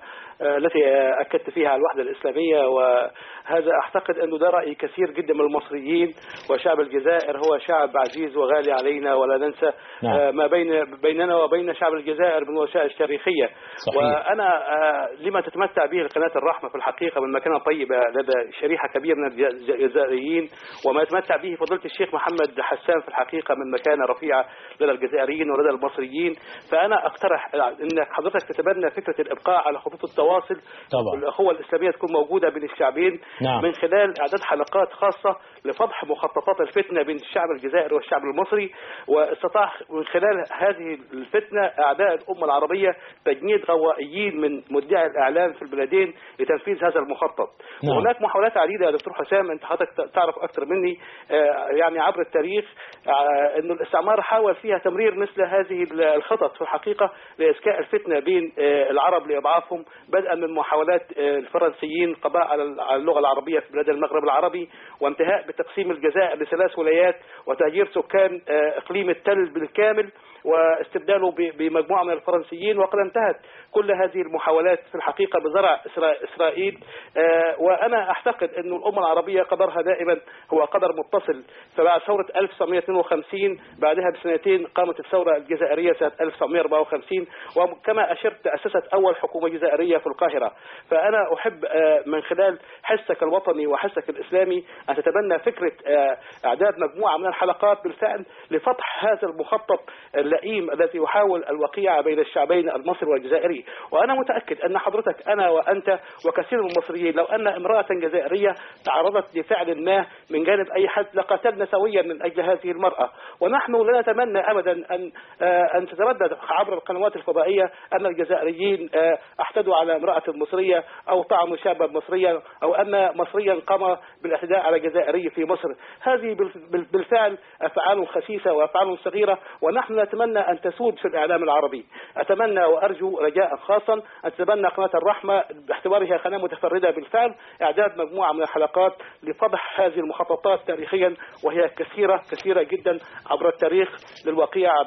والتي أكدت فيها على الوحدة الإسلامية، وهذا أعتقد أنه ده رأي كثير جدا من المصريين، وشعب الجزائر هو شعب عزيز وغالي علينا، ولا ننسى ما بيننا وبين شعب الجزائر من وسائل تاريخية. صحيح. وأنا لما تتمتع به قناة الرحمة في الحقيقة من مكانة طيبة لدى شريحة كبيرة من الجزائريين، وما يتمتع به فضيلة الشيخ محمد حسان في الحقيقة من مكانة رفيعة لدى الجزائريين ولدى المصريين، فأنا أقترح أن حضرتك تتبنى فكرة الإبقاء على خطوط التواصل والأخوة الإسلامية تكون موجودة بين الشعبين. من خلال إعداد حلقات خاصة لفضح مخططات الفتنة بين الشعب الجزائري والشعب المصري، واستطاع من خلال هذه الفتنة أعداء الأمة العربية تجنيد غوائيين من مدعي الإعلام في البلدين لتنفيذ هذا المخطط. وهناك محاولات عديدة يا دكتور حسام، أنت حضرتك تعرف أكثر مني يعني عبر التاريخ أن الاستعمار حاول فيها تمرير مثل هذه الخطط في الحقيقة لإسكاء الفتنة بين العرب لإضعافهم، بدءا من محاولات الفرنسيين قضاء على اللغة العربية في بلاد المغرب العربي، وانتهاء بتقسيم الجزائر ل3 ولايات وتهجير سكان إقليم التل بالكامل واستبداله بمجموعة من الفرنسيين. وقد انتهت كل هذه المحاولات في الحقيقة بزرع إسرائيل. وأنا أعتقد أن الأمة العربية قدرها دائما هو قدر متصل، فبعد ثورة 1952 بعدها بسنتين قامت الثورة الجزائرية سنة 1954، وكما أشرت تأسست أول حكومة جزائرية في القاهرة. فأنا أحب من خلال حسك الوطني وحسك الإسلامي أن تتبنى فكرة إعداد مجموعة من الحلقات بالفعل لفتح هذا المخطط اللئيم الذي يحاول الوقيعة بين الشعبين المصري والجزائري. وأنا متأكد أن حضرتك أنا وأنت وكثير من المصريين لو أن امرأة جزائرية تعرضت لفعل ما من جانب أي حد لقاتلنا سويا من أجل هذه المرأة. ونحن لا نتمنى أبدا أن تتردد عبر القنوات الفضائية أن الجزائريين احتدوا على امرأة مصرية أو طعنوا شابا مصريا أو أن مصريا قام بالاعتداء على جزائري في مصر. هذه بالفعل أفعال خسيسة وأفعال صغيرة، ونحن نتمنى أن تسود في الإعلام العربي. أتمنى وأرجو رجاء خاصا أن تتبنى قناة الرحمة باعتبارها قناة متفردة بالفعل إعداد مجموعة من الحلقات لفضح هذه المخططات تاريخيا، وهي كثيرة جدا عبر التاريخ للوقيعة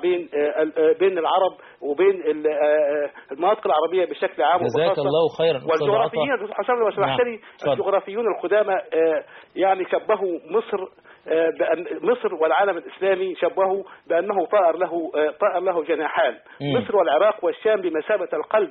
بين العرب وبين المناطق العربية بشكل عام. جزاك الله خيرا. والجغرافيين حسنا لو سمحت لي، الجغرافيون القدامى يعني شبهوا مصر مصر والعالم الإسلامي شبهوا بأنه طائر له جناحان. مصر والعراق والشام بمثابة القلب،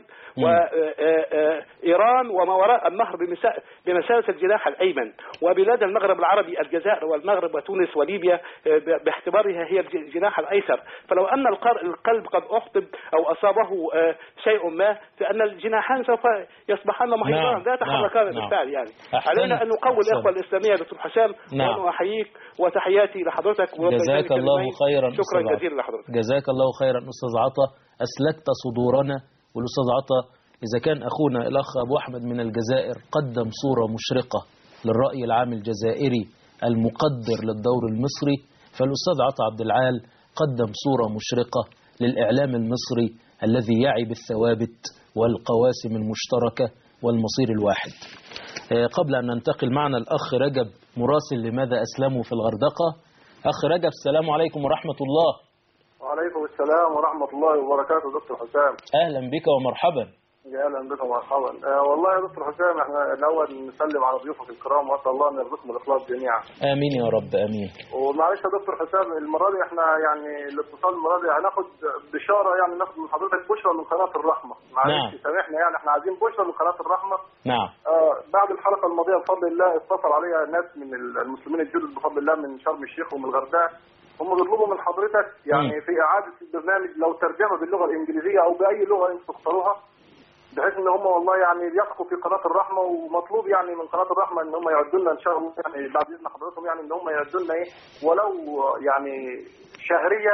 وإيران وما وراء النهر بمثابة الجناح الأيمن، وبلاد المغرب العربي الجزائر والمغرب وتونس وليبيا باعتبارها هي الجناح الأيسر. فلو أن القلب قد أخطب أو أصابه شيء ما، فأن الجناحان سوف يصبحان مهيبران لا يتحركان بالفعل. يعني علينا أن نقوي الإخوة الإسلامية دكتور حسام. وأنا أحييك وتحياتي لحضرتك. جزاك الله خيرا. شكرا جزيلا لحضرتك. جزاك الله خيرا أستاذ عطا، أسلكت صدورنا. والأستاذ عطا إذا كان أخونا الأخ أبو أحمد من الجزائر قدم صورة مشرقة للرأي العام الجزائري المقدر للدور المصري، فالأستاذ عطا عبد العال قدم صورة مشرقة للإعلام المصري الذي يعي بالثوابت والقواسم المشتركة والمصير الواحد. قبل أن ننتقل معنا الأخ رجب مراسل لماذا أسلموا في الغردقة. أخ رجب السلام عليكم ورحمة الله. وعليكم السلام ورحمة الله وبركاته دكتور حسام. أهلا بك ومرحبا. أهلا بك ومرحبا. والله يا دكتور حسام احنا الأول نسلم على ضيوفك الكرام وأسأل الله أن يرزقكم الإخلاص جميعا. آمين يا رب آمين. ومعلش يا دكتور حسام المرة دي احنا يعني الاتصال المرة دي هناخد بشارة، يعني ناخد من حضرتك بشرى من قناة الرحمة. معلش سامحنا، يعني احنا عايزين بشرى من قناة الرحمة. نعم. بعد الحلقة الماضية بفضل الله اتصل عليها ناس من المسلمين الجدد بفضل الله من شرم الشيخ ومن الغردقة، هم بيطلبوا من حضرتك يعني في إعادة البرنامج لو ترجمة باللغة الإنجليزية أو بأي لغة أنتم تختاروها، بحيث ان هم والله يعني يثقوا في قناه الرحمه. ومطلوب يعني من قناه الرحمه ان هم يعدوا لنا ان شاء الله، يعني بعد اذن حضراتكم يعني ان هم يعدوا لنا ولو يعني شهريا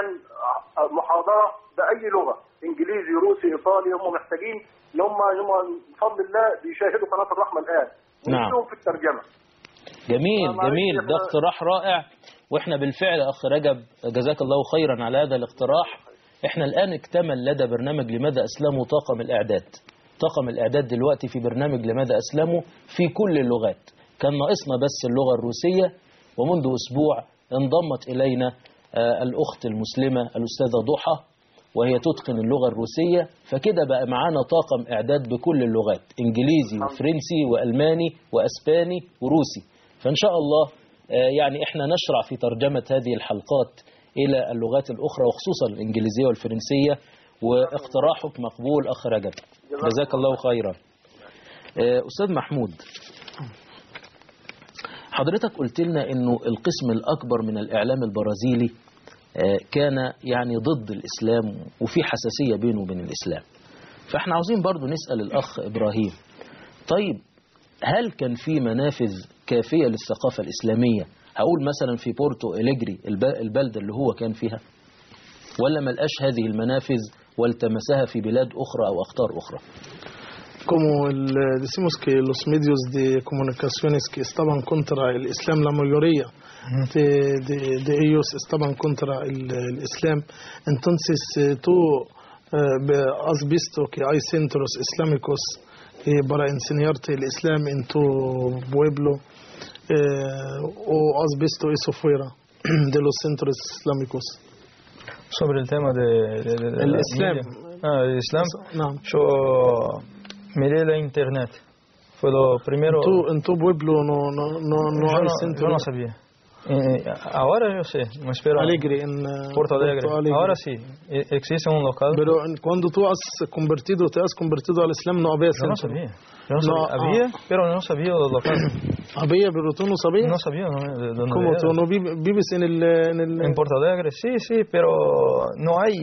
محاضره باي لغه، انجليزي روسي ايطالي. هم محتاجين ان هم بفضل الله بيشاهدوا قناه الرحمه الان ونفسهم في الترجمه. جميل جميل، ده اقتراح رائع. واحنا بالفعل اخ رجب جزاك الله خيرا على هذا الاقتراح. احنا الان اكتمل لدى برنامج لماذا اسلموا طاقم الاعداد. طاقم الإعداد دلوقتي في برنامج لماذا أسلموا في كل اللغات. كان ناقصنا بس اللغة الروسية، ومنذ أسبوع انضمت إلينا الأخت المسلمة الأستاذة ضحى وهي تتقن اللغة الروسية، فكده بقى معانا طاقم إعداد بكل اللغات، إنجليزي وفرنسي وألماني وأسباني وروسي. فإن شاء الله يعني إحنا نشرع في ترجمة هذه الحلقات إلى اللغات الأخرى وخصوصا الإنجليزية والفرنسية. واقتراحك مقبول أخ رجب، جزاك الله خيرا. أستاذ محمود، حضرتك قلت لنا أنه القسم الأكبر من الإعلام البرازيلي كان يعني ضد الإسلام وفي حساسية بينه وبين الإسلام، فإحنا عاوزين برضو نسأل الأخ إبراهيم، طيب هل كان في منافذ كافية للثقافة الإسلامية؟ هقول مثلا في بورتو إليجري البلدة اللي هو كان فيها، ولا ملقاش هذه المنافذ والتمسها في بلاد أخرى أو أقطار أخرى؟ Como decimos que los medios de comunicaciones que estaban contra el Islam, la mayoría de ellos estaban contra el Islam. Entonces tú has visto que hay centros islámicos para enseñarte el Islam en tu pueblo, o has visto eso fuera de los centros islámicos. Sobre el tema del Islam. El Islam. No. Yo miré la internet. Fue lo primero. En tu pueblo no hay centro. Yo no sabía. Ahora yo sé, me espero. Alegre, en Porto Alegre. Ahora sí, existe un local. Pero cuando tú te has convertido al Islam, no había centro. Yo no sabía. Yo no sabía. Había, pero no sabía los locales. Había, pero tú no sabías. No sabía, ¿no? ¿Cómo? ¿Tú no vives en el...? En Porto Alegre, sí, pero no hay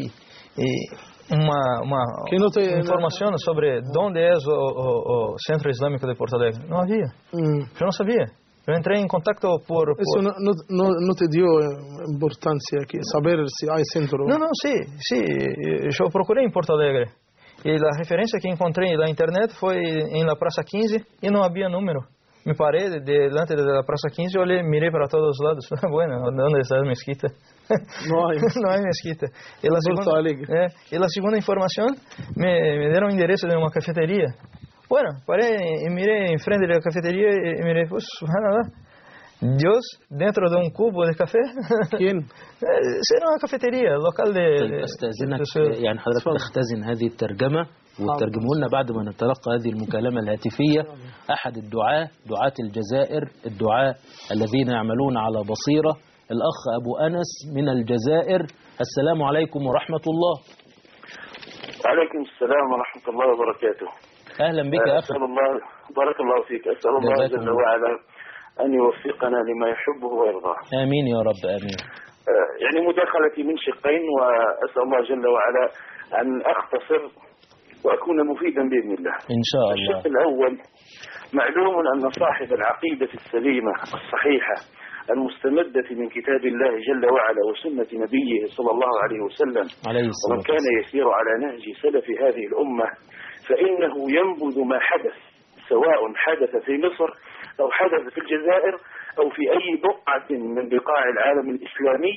uma información sobre dónde es o Centro Islámico de Porto Alegre. No había. Yo no sabía. Yo entré en contacto por... Eso no te dio importancia saber si hay centro. No, sí. Yo procuré en Porto Alegre. Y la referencia que encontré en la internet fue en la Praça 15 y no había número. Me paré delante de la Praça 15 y miré para todos lados. Bueno, ¿dónde está la mezquita? No hay. No hay mezquita. Y la segunda información me dieron enderezo de una cafetería. Bueno, paré y miré enfrente de la cafetería y miré, pues, subhanallah, Dios dentro de un cubo de café. ¿Quién? Será una cafetería local de... أستاذنك يعني حضرتك تختزن هذه الترجمة وترجموا لنا بعد ما نتلقى هذه المكالمة الهاتفية. أحد دعاة الجزائر، الدعاة الذين يعملون على بصيرة الأخ أبو أنس من الجزائر. السلام عليكم ورحمة الله. وعليكم السلام ورحمة الله وبركاته. أهلا بك يا أخي. أسأل الله بارك الله فيك، أسأل الله جل وعلا أن يوفقنا لما يحبه ويرضاه. آمين يا رب آمين. يعني مداخلتي من شقين، وأسأل الله جل وعلا أن أختصر وأكون مفيدا بإذن الله إن شاء الله. الشق الأول، معلوم أن صاحب العقيدة السليمة الصحيحة المستمدة من كتاب الله جل وعلا وسنة نبيه صلى الله عليه وسلم، ومن كان يسير على نهج سلف هذه الأمة، فإنه ينبذ ما حدث، سواء حدث في مصر أو حدث في الجزائر أو في أي بقعة من بقاع العالم الإسلامي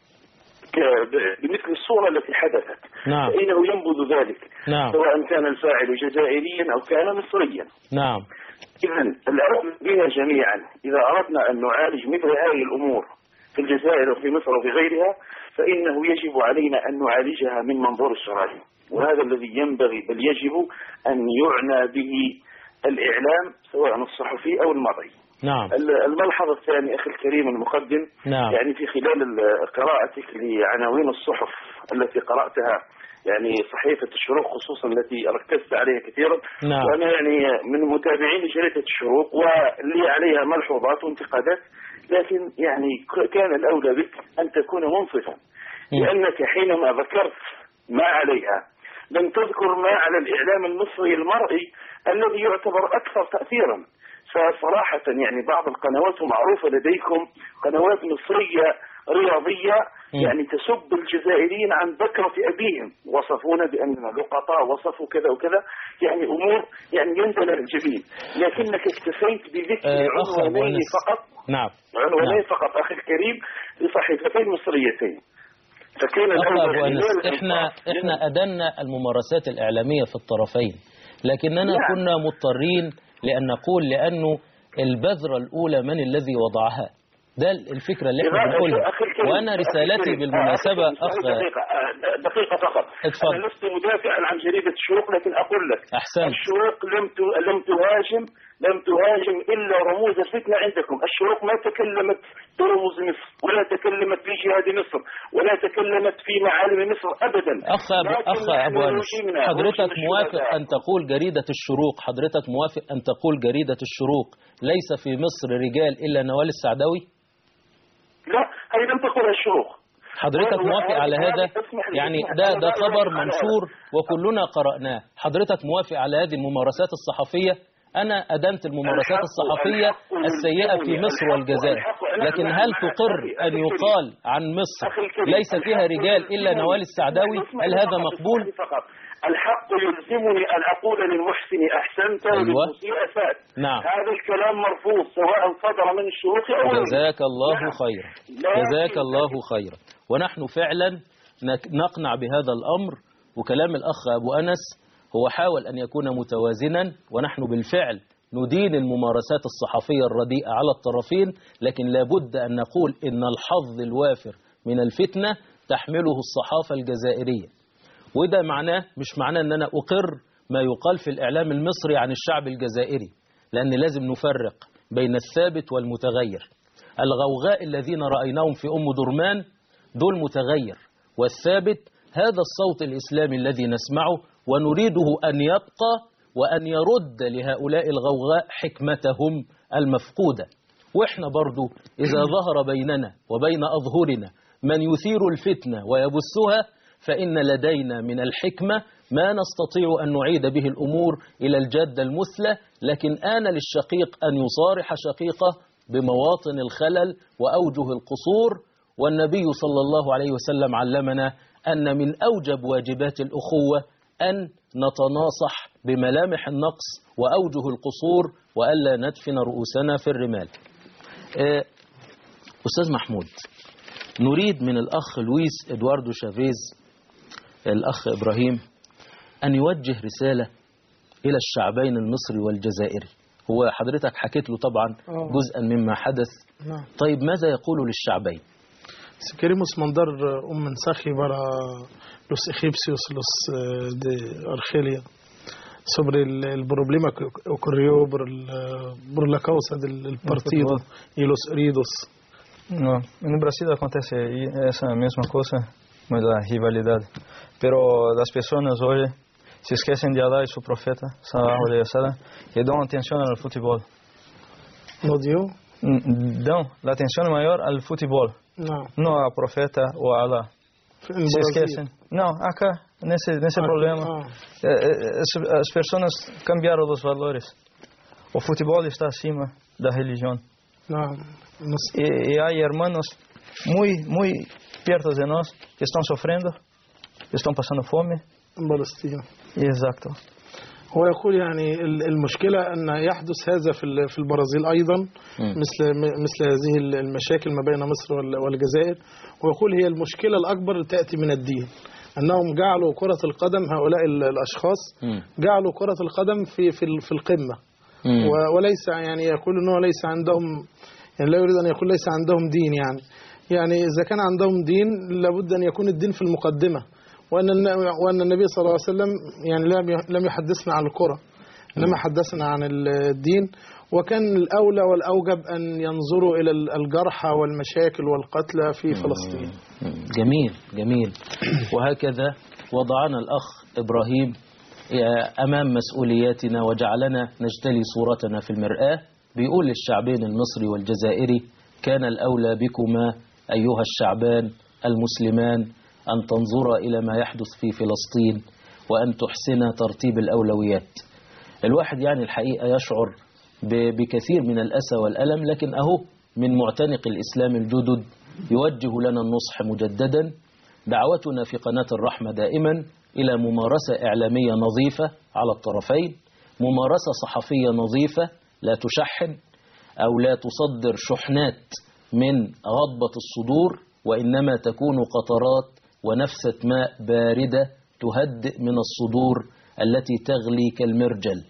بمثل الصورة التي حدثت. نعم. فإنه ينبذ ذلك. نعم. سواء كان الفاعل جزائريا أو كان مصريا. نعم. إذن العلم بنا جميعا إذا أردنا أن نعالج مثل هذه الأمور في الجزائر وفي مصر وفي غيرها، فإنه يجب علينا أن نعالجها من منظور الشرعي، وهذا الذي ينبغي بل يجب أن يعنى به الإعلام سواء الصحفي أو المرئي. نعم. الملحظ الثاني أخي الكريم المقدم، نعم. يعني في خلال قراءتك لعناوين الصحف التي قرأتها، يعني صحيفة الشروق خصوصا التي ركزت عليها كثيرا. نعم. وأنا يعني من متابعين جريدة الشروق ولي عليها ملحوظات وانتقادات، لكن يعني كان الأولى بك أن تكون منصفا، لأنك حينما ذكرت ما عليها لم تذكر ما على الإعلام المصري المرئي الذي يعتبر أكثر تأثيرا. فصراحة يعني بعض القنوات معروفة لديكم، قنوات مصرية رياضية، يعني تسب الجزائريين عن بكرة أبيهم، وصفونا بأننا لقطاء، وصفوا كذا وكذا، يعني أمور يعني يندل الجبين، لكنك اكتفيت بذكر عنوانين فقط. نعم. عنوانين فقط أخي الكريم لصحيفتين مصريتين. فكان أبو أنس إحنا أدنا الممارسات الإعلامية في الطرفين، لكننا كنا مضطرين لأن نقول لأنه البذرة الأولى من الذي وضعها، ده الفكرة اللي احنا بنقولها. وأنا رسالتي بالمناسبة دقيقة فقط. اتفضل. أنا لست مدافعا عن جريدة الشروق، لكن أقول لك أحسنت. الشروق لم تهاجم إلا رموز الفتنة عندكم. الشروق ما تكلمت برموز مصر، ولا تكلمت في جهاد مصر، ولا تكلمت في معالم مصر أبدا. أخ أبو أنس، حضرتك موافق أن تقول جريدة الشروق، حضرتك موافق أن تقول جريدة الشروق ليس في مصر رجال إلا نوال السعداوي؟ لا، هي لم تقل الشروق. حضرتك موافق على هذا؟ يعني ده خبر منشور وكلنا قرأناه. حضرتك موافق على هذه الممارسات الصحفية؟ أنا أدنت الممارسات الصحفية السيئة في مصر والجزائر، لكن هل تقر أن يقال عن مصر ليس فيها رجال إلا نوال السعداوي؟ هل هذا مقبول؟ الحق يلزمني أن أقول للمحسن أحسنت وللمسيء أسأت. نعم. هذا الكلام مرفوض سواء صدر من الشروق أو جزاك الله خيرا. جزاك الله خيرا. ونحن فعلا نقنع بهذا الأمر، وكلام الأخ أبو أنس هو حاول أن يكون متوازنا، ونحن بالفعل ندين الممارسات الصحفية الرديئة على الطرفين، لكن لابد أن نقول إن الحظ الوافر من الفتنة تحمله الصحافة الجزائرية. وده معناه مش معناه أن أنا أقر ما يقال في الإعلام المصري عن الشعب الجزائري، لأن لازم نفرق بين الثابت والمتغير. الغوغاء الذين رأيناهم في أم درمان دول متغير، والثابت هذا الصوت الإسلامي الذي نسمعه، ونريده أن يبقى وأن يرد لهؤلاء الغوغاء حكمتهم المفقودة. وإحنا برضو إذا ظهر بيننا وبين أظهرنا من يثير الفتنة ويبثها، فإن لدينا من الحكمة ما نستطيع أن نعيد به الأمور إلى الجادة المثلى، لكن آن للشقيق أن يصارح شقيقه بمواطن الخلل وأوجه القصور. والنبي صلى الله عليه وسلم علمنا أن من أوجب واجبات الأخوة أن نتناصح بملامح النقص وأوجه القصور، وألا ندفن رؤوسنا في الرمال. أستاذ محمود، نريد من الأخ لويس إدواردو شافيز الأخ إبراهيم أن يوجه رسالة إلى الشعبين المصري والجزائري. هو حضرتك حكيت له طبعا جزءا مما حدث. طيب ماذا يقول للشعبين؟ Se queremos mandar un mensaje para los egipcios, los de Argelia, sobre el problema que ocurrió por la causa del partido y los heridos. No, no Brasil acontece essa mesma coisa, mas a rivalidade. Pero as pessoas hoje se esquecem de Allah e seu profeta, sallallahu alaihi wasallam, e dão atenção ao futebol. No dio? Dão a atenção maior ao futebol. Não ao profeta ou a Allah. Se esquecem. Não, acá, nesse problema, as pessoas cambiaram os valores. O futebol está acima da religião. E há irmãos muito perto de nós que estão sofrendo, estão passando fome. Exacto. هو يقول يعني المشكلة أن يحدث هذا في البرازيل أيضا مثل هذه المشاكل ما بين مصر والجزائر. ويقول هي المشكلة الأكبر تأتي من الدين، أنهم جعلوا كرة القدم، هؤلاء الأشخاص جعلوا كرة القدم في القمة، وليس يعني يقول أنه ليس عندهم، يعني لا يريد أن يقول ليس عندهم دين، يعني إذا كان عندهم دين لابد أن يكون الدين في المقدمة، وأن النبي صلى الله عليه وسلم يعني لم يحدثنا عن الكرة، إنما حدثنا عن الدين، وكان الأولى والأوجب أن ينظروا إلى الجرحى والمشاكل والقتلى في فلسطين. جميل جميل. وهكذا وضعنا الأخ إبراهيم أمام مسؤولياتنا وجعلنا نجتلي صورتنا في المرآة. بيقول للشعبين المصري والجزائري: كان الأولى بكما أيها الشعبان المسلمان أن تنظر إلى ما يحدث في فلسطين وأن تحسن ترتيب الأولويات. الواحد يعني الحقيقة يشعر بكثير من الأسى والألم، لكن أهو من معتنق الإسلام الجدد يوجه لنا النصح مجددا. دعوتنا في قناة الرحمة دائما إلى ممارسة إعلامية نظيفة على الطرفين، ممارسة صحفية نظيفة لا تشحن أو لا تصدر شحنات من غضبة الصدور، وإنما تكون قطرات ونفسة ماء باردة تهدئ من الصدور التي تغلي كالمرجل.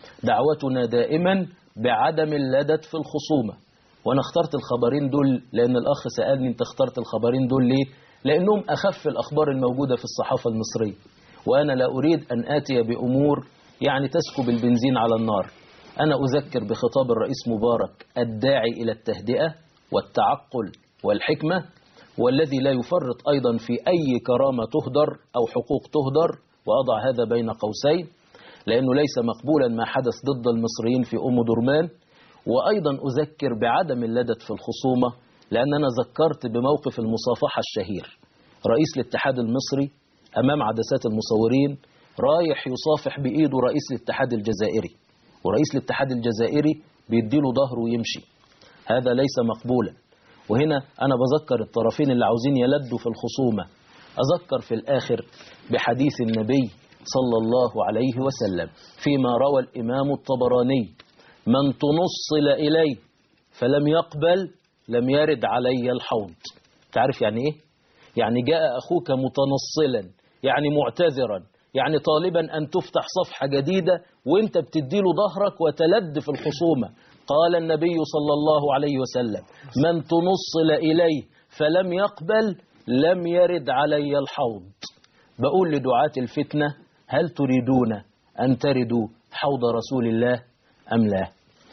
دعوتنا دائما بعدم اللدد في الخصومة. وأنا اخترت الخبرين دول لأن الأخ سألني أنت اخترت الخبرين دول ليه؟ لأنهم أخف الأخبار الموجودة في الصحافة المصرية، وأنا لا أريد أن آتي بأمور يعني تسكب البنزين على النار. أنا أذكر بخطاب الرئيس مبارك الداعي إلى التهدئة والتعقل والحكمة، والذي لا يفرط أيضا في أي كرامة تهدر أو حقوق تهدر، وأضع هذا بين قوسين، لأنه ليس مقبولا ما حدث ضد المصريين في أم درمان. وأيضا أذكر بعدم اللدد في الخصومة، لأن أنا ذكرت بموقف المصافحة الشهير. رئيس الاتحاد المصري أمام عدسات المصورين رايح يصافح بإيده رئيس الاتحاد الجزائري، ورئيس الاتحاد الجزائري بيديله ظهره ويمشي. هذا ليس مقبولا. وهنا أنا بذكر الطرفين اللي عاوزين يلدوا في الخصومة، أذكر في الآخر بحديث النبي صلى الله عليه وسلم فيما روى الإمام الطبراني: من تنصل إليه فلم يقبل لم يرد علي الحوض. تعرف يعني إيه؟ يعني جاء أخوك متنصلا، يعني معتذرا، يعني طالبا أن تفتح صفحة جديدة وانت بتديله ظهرك وتلد في الخصومة. قال النبي صلى الله عليه وسلم: من تنصل إليه فلم يقبل لم يرد علي الحوض. بقول لدعاة الفتنة: هل تريدون أن تردوا حوض رسول الله أم لا؟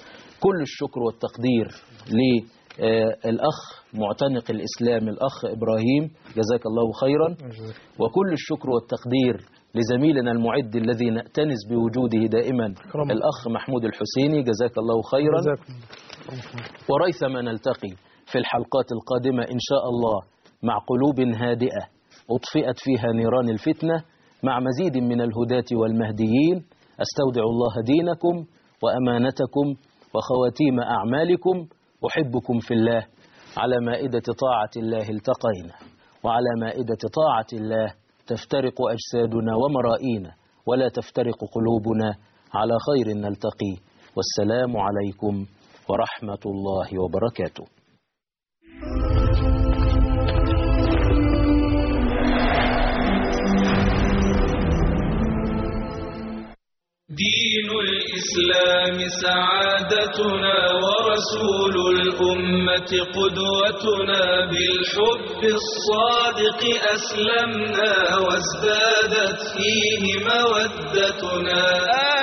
كل الشكر والتقدير للأخ معتنق الإسلام الأخ إبراهيم، جزاك الله خيرا. وكل الشكر والتقدير لزميلنا المعد الذي نأتنس بوجوده دائما الأخ محمود الحسيني، جزاك الله خيرا. وريثما نلتقي في الحلقات القادمة إن شاء الله مع قلوب هادئة أطفئت فيها نيران الفتنة، مع مزيد من الهداة والمهديين. أستودع الله دينكم وأمانتكم وخواتيم أعمالكم. أحبكم في الله. على مائدة طاعة الله التقينا، وعلى مائدة طاعة الله تفترق أجسادنا ومرائينا، ولا تفترق قلوبنا. على خير نلتقي، والسلام عليكم ورحمة الله وبركاته. دين الإسلام سعادتنا، ورسول الأمة قدوتنا. بالحب الصادق أسلمنا، وازدادت فيه مودتنا.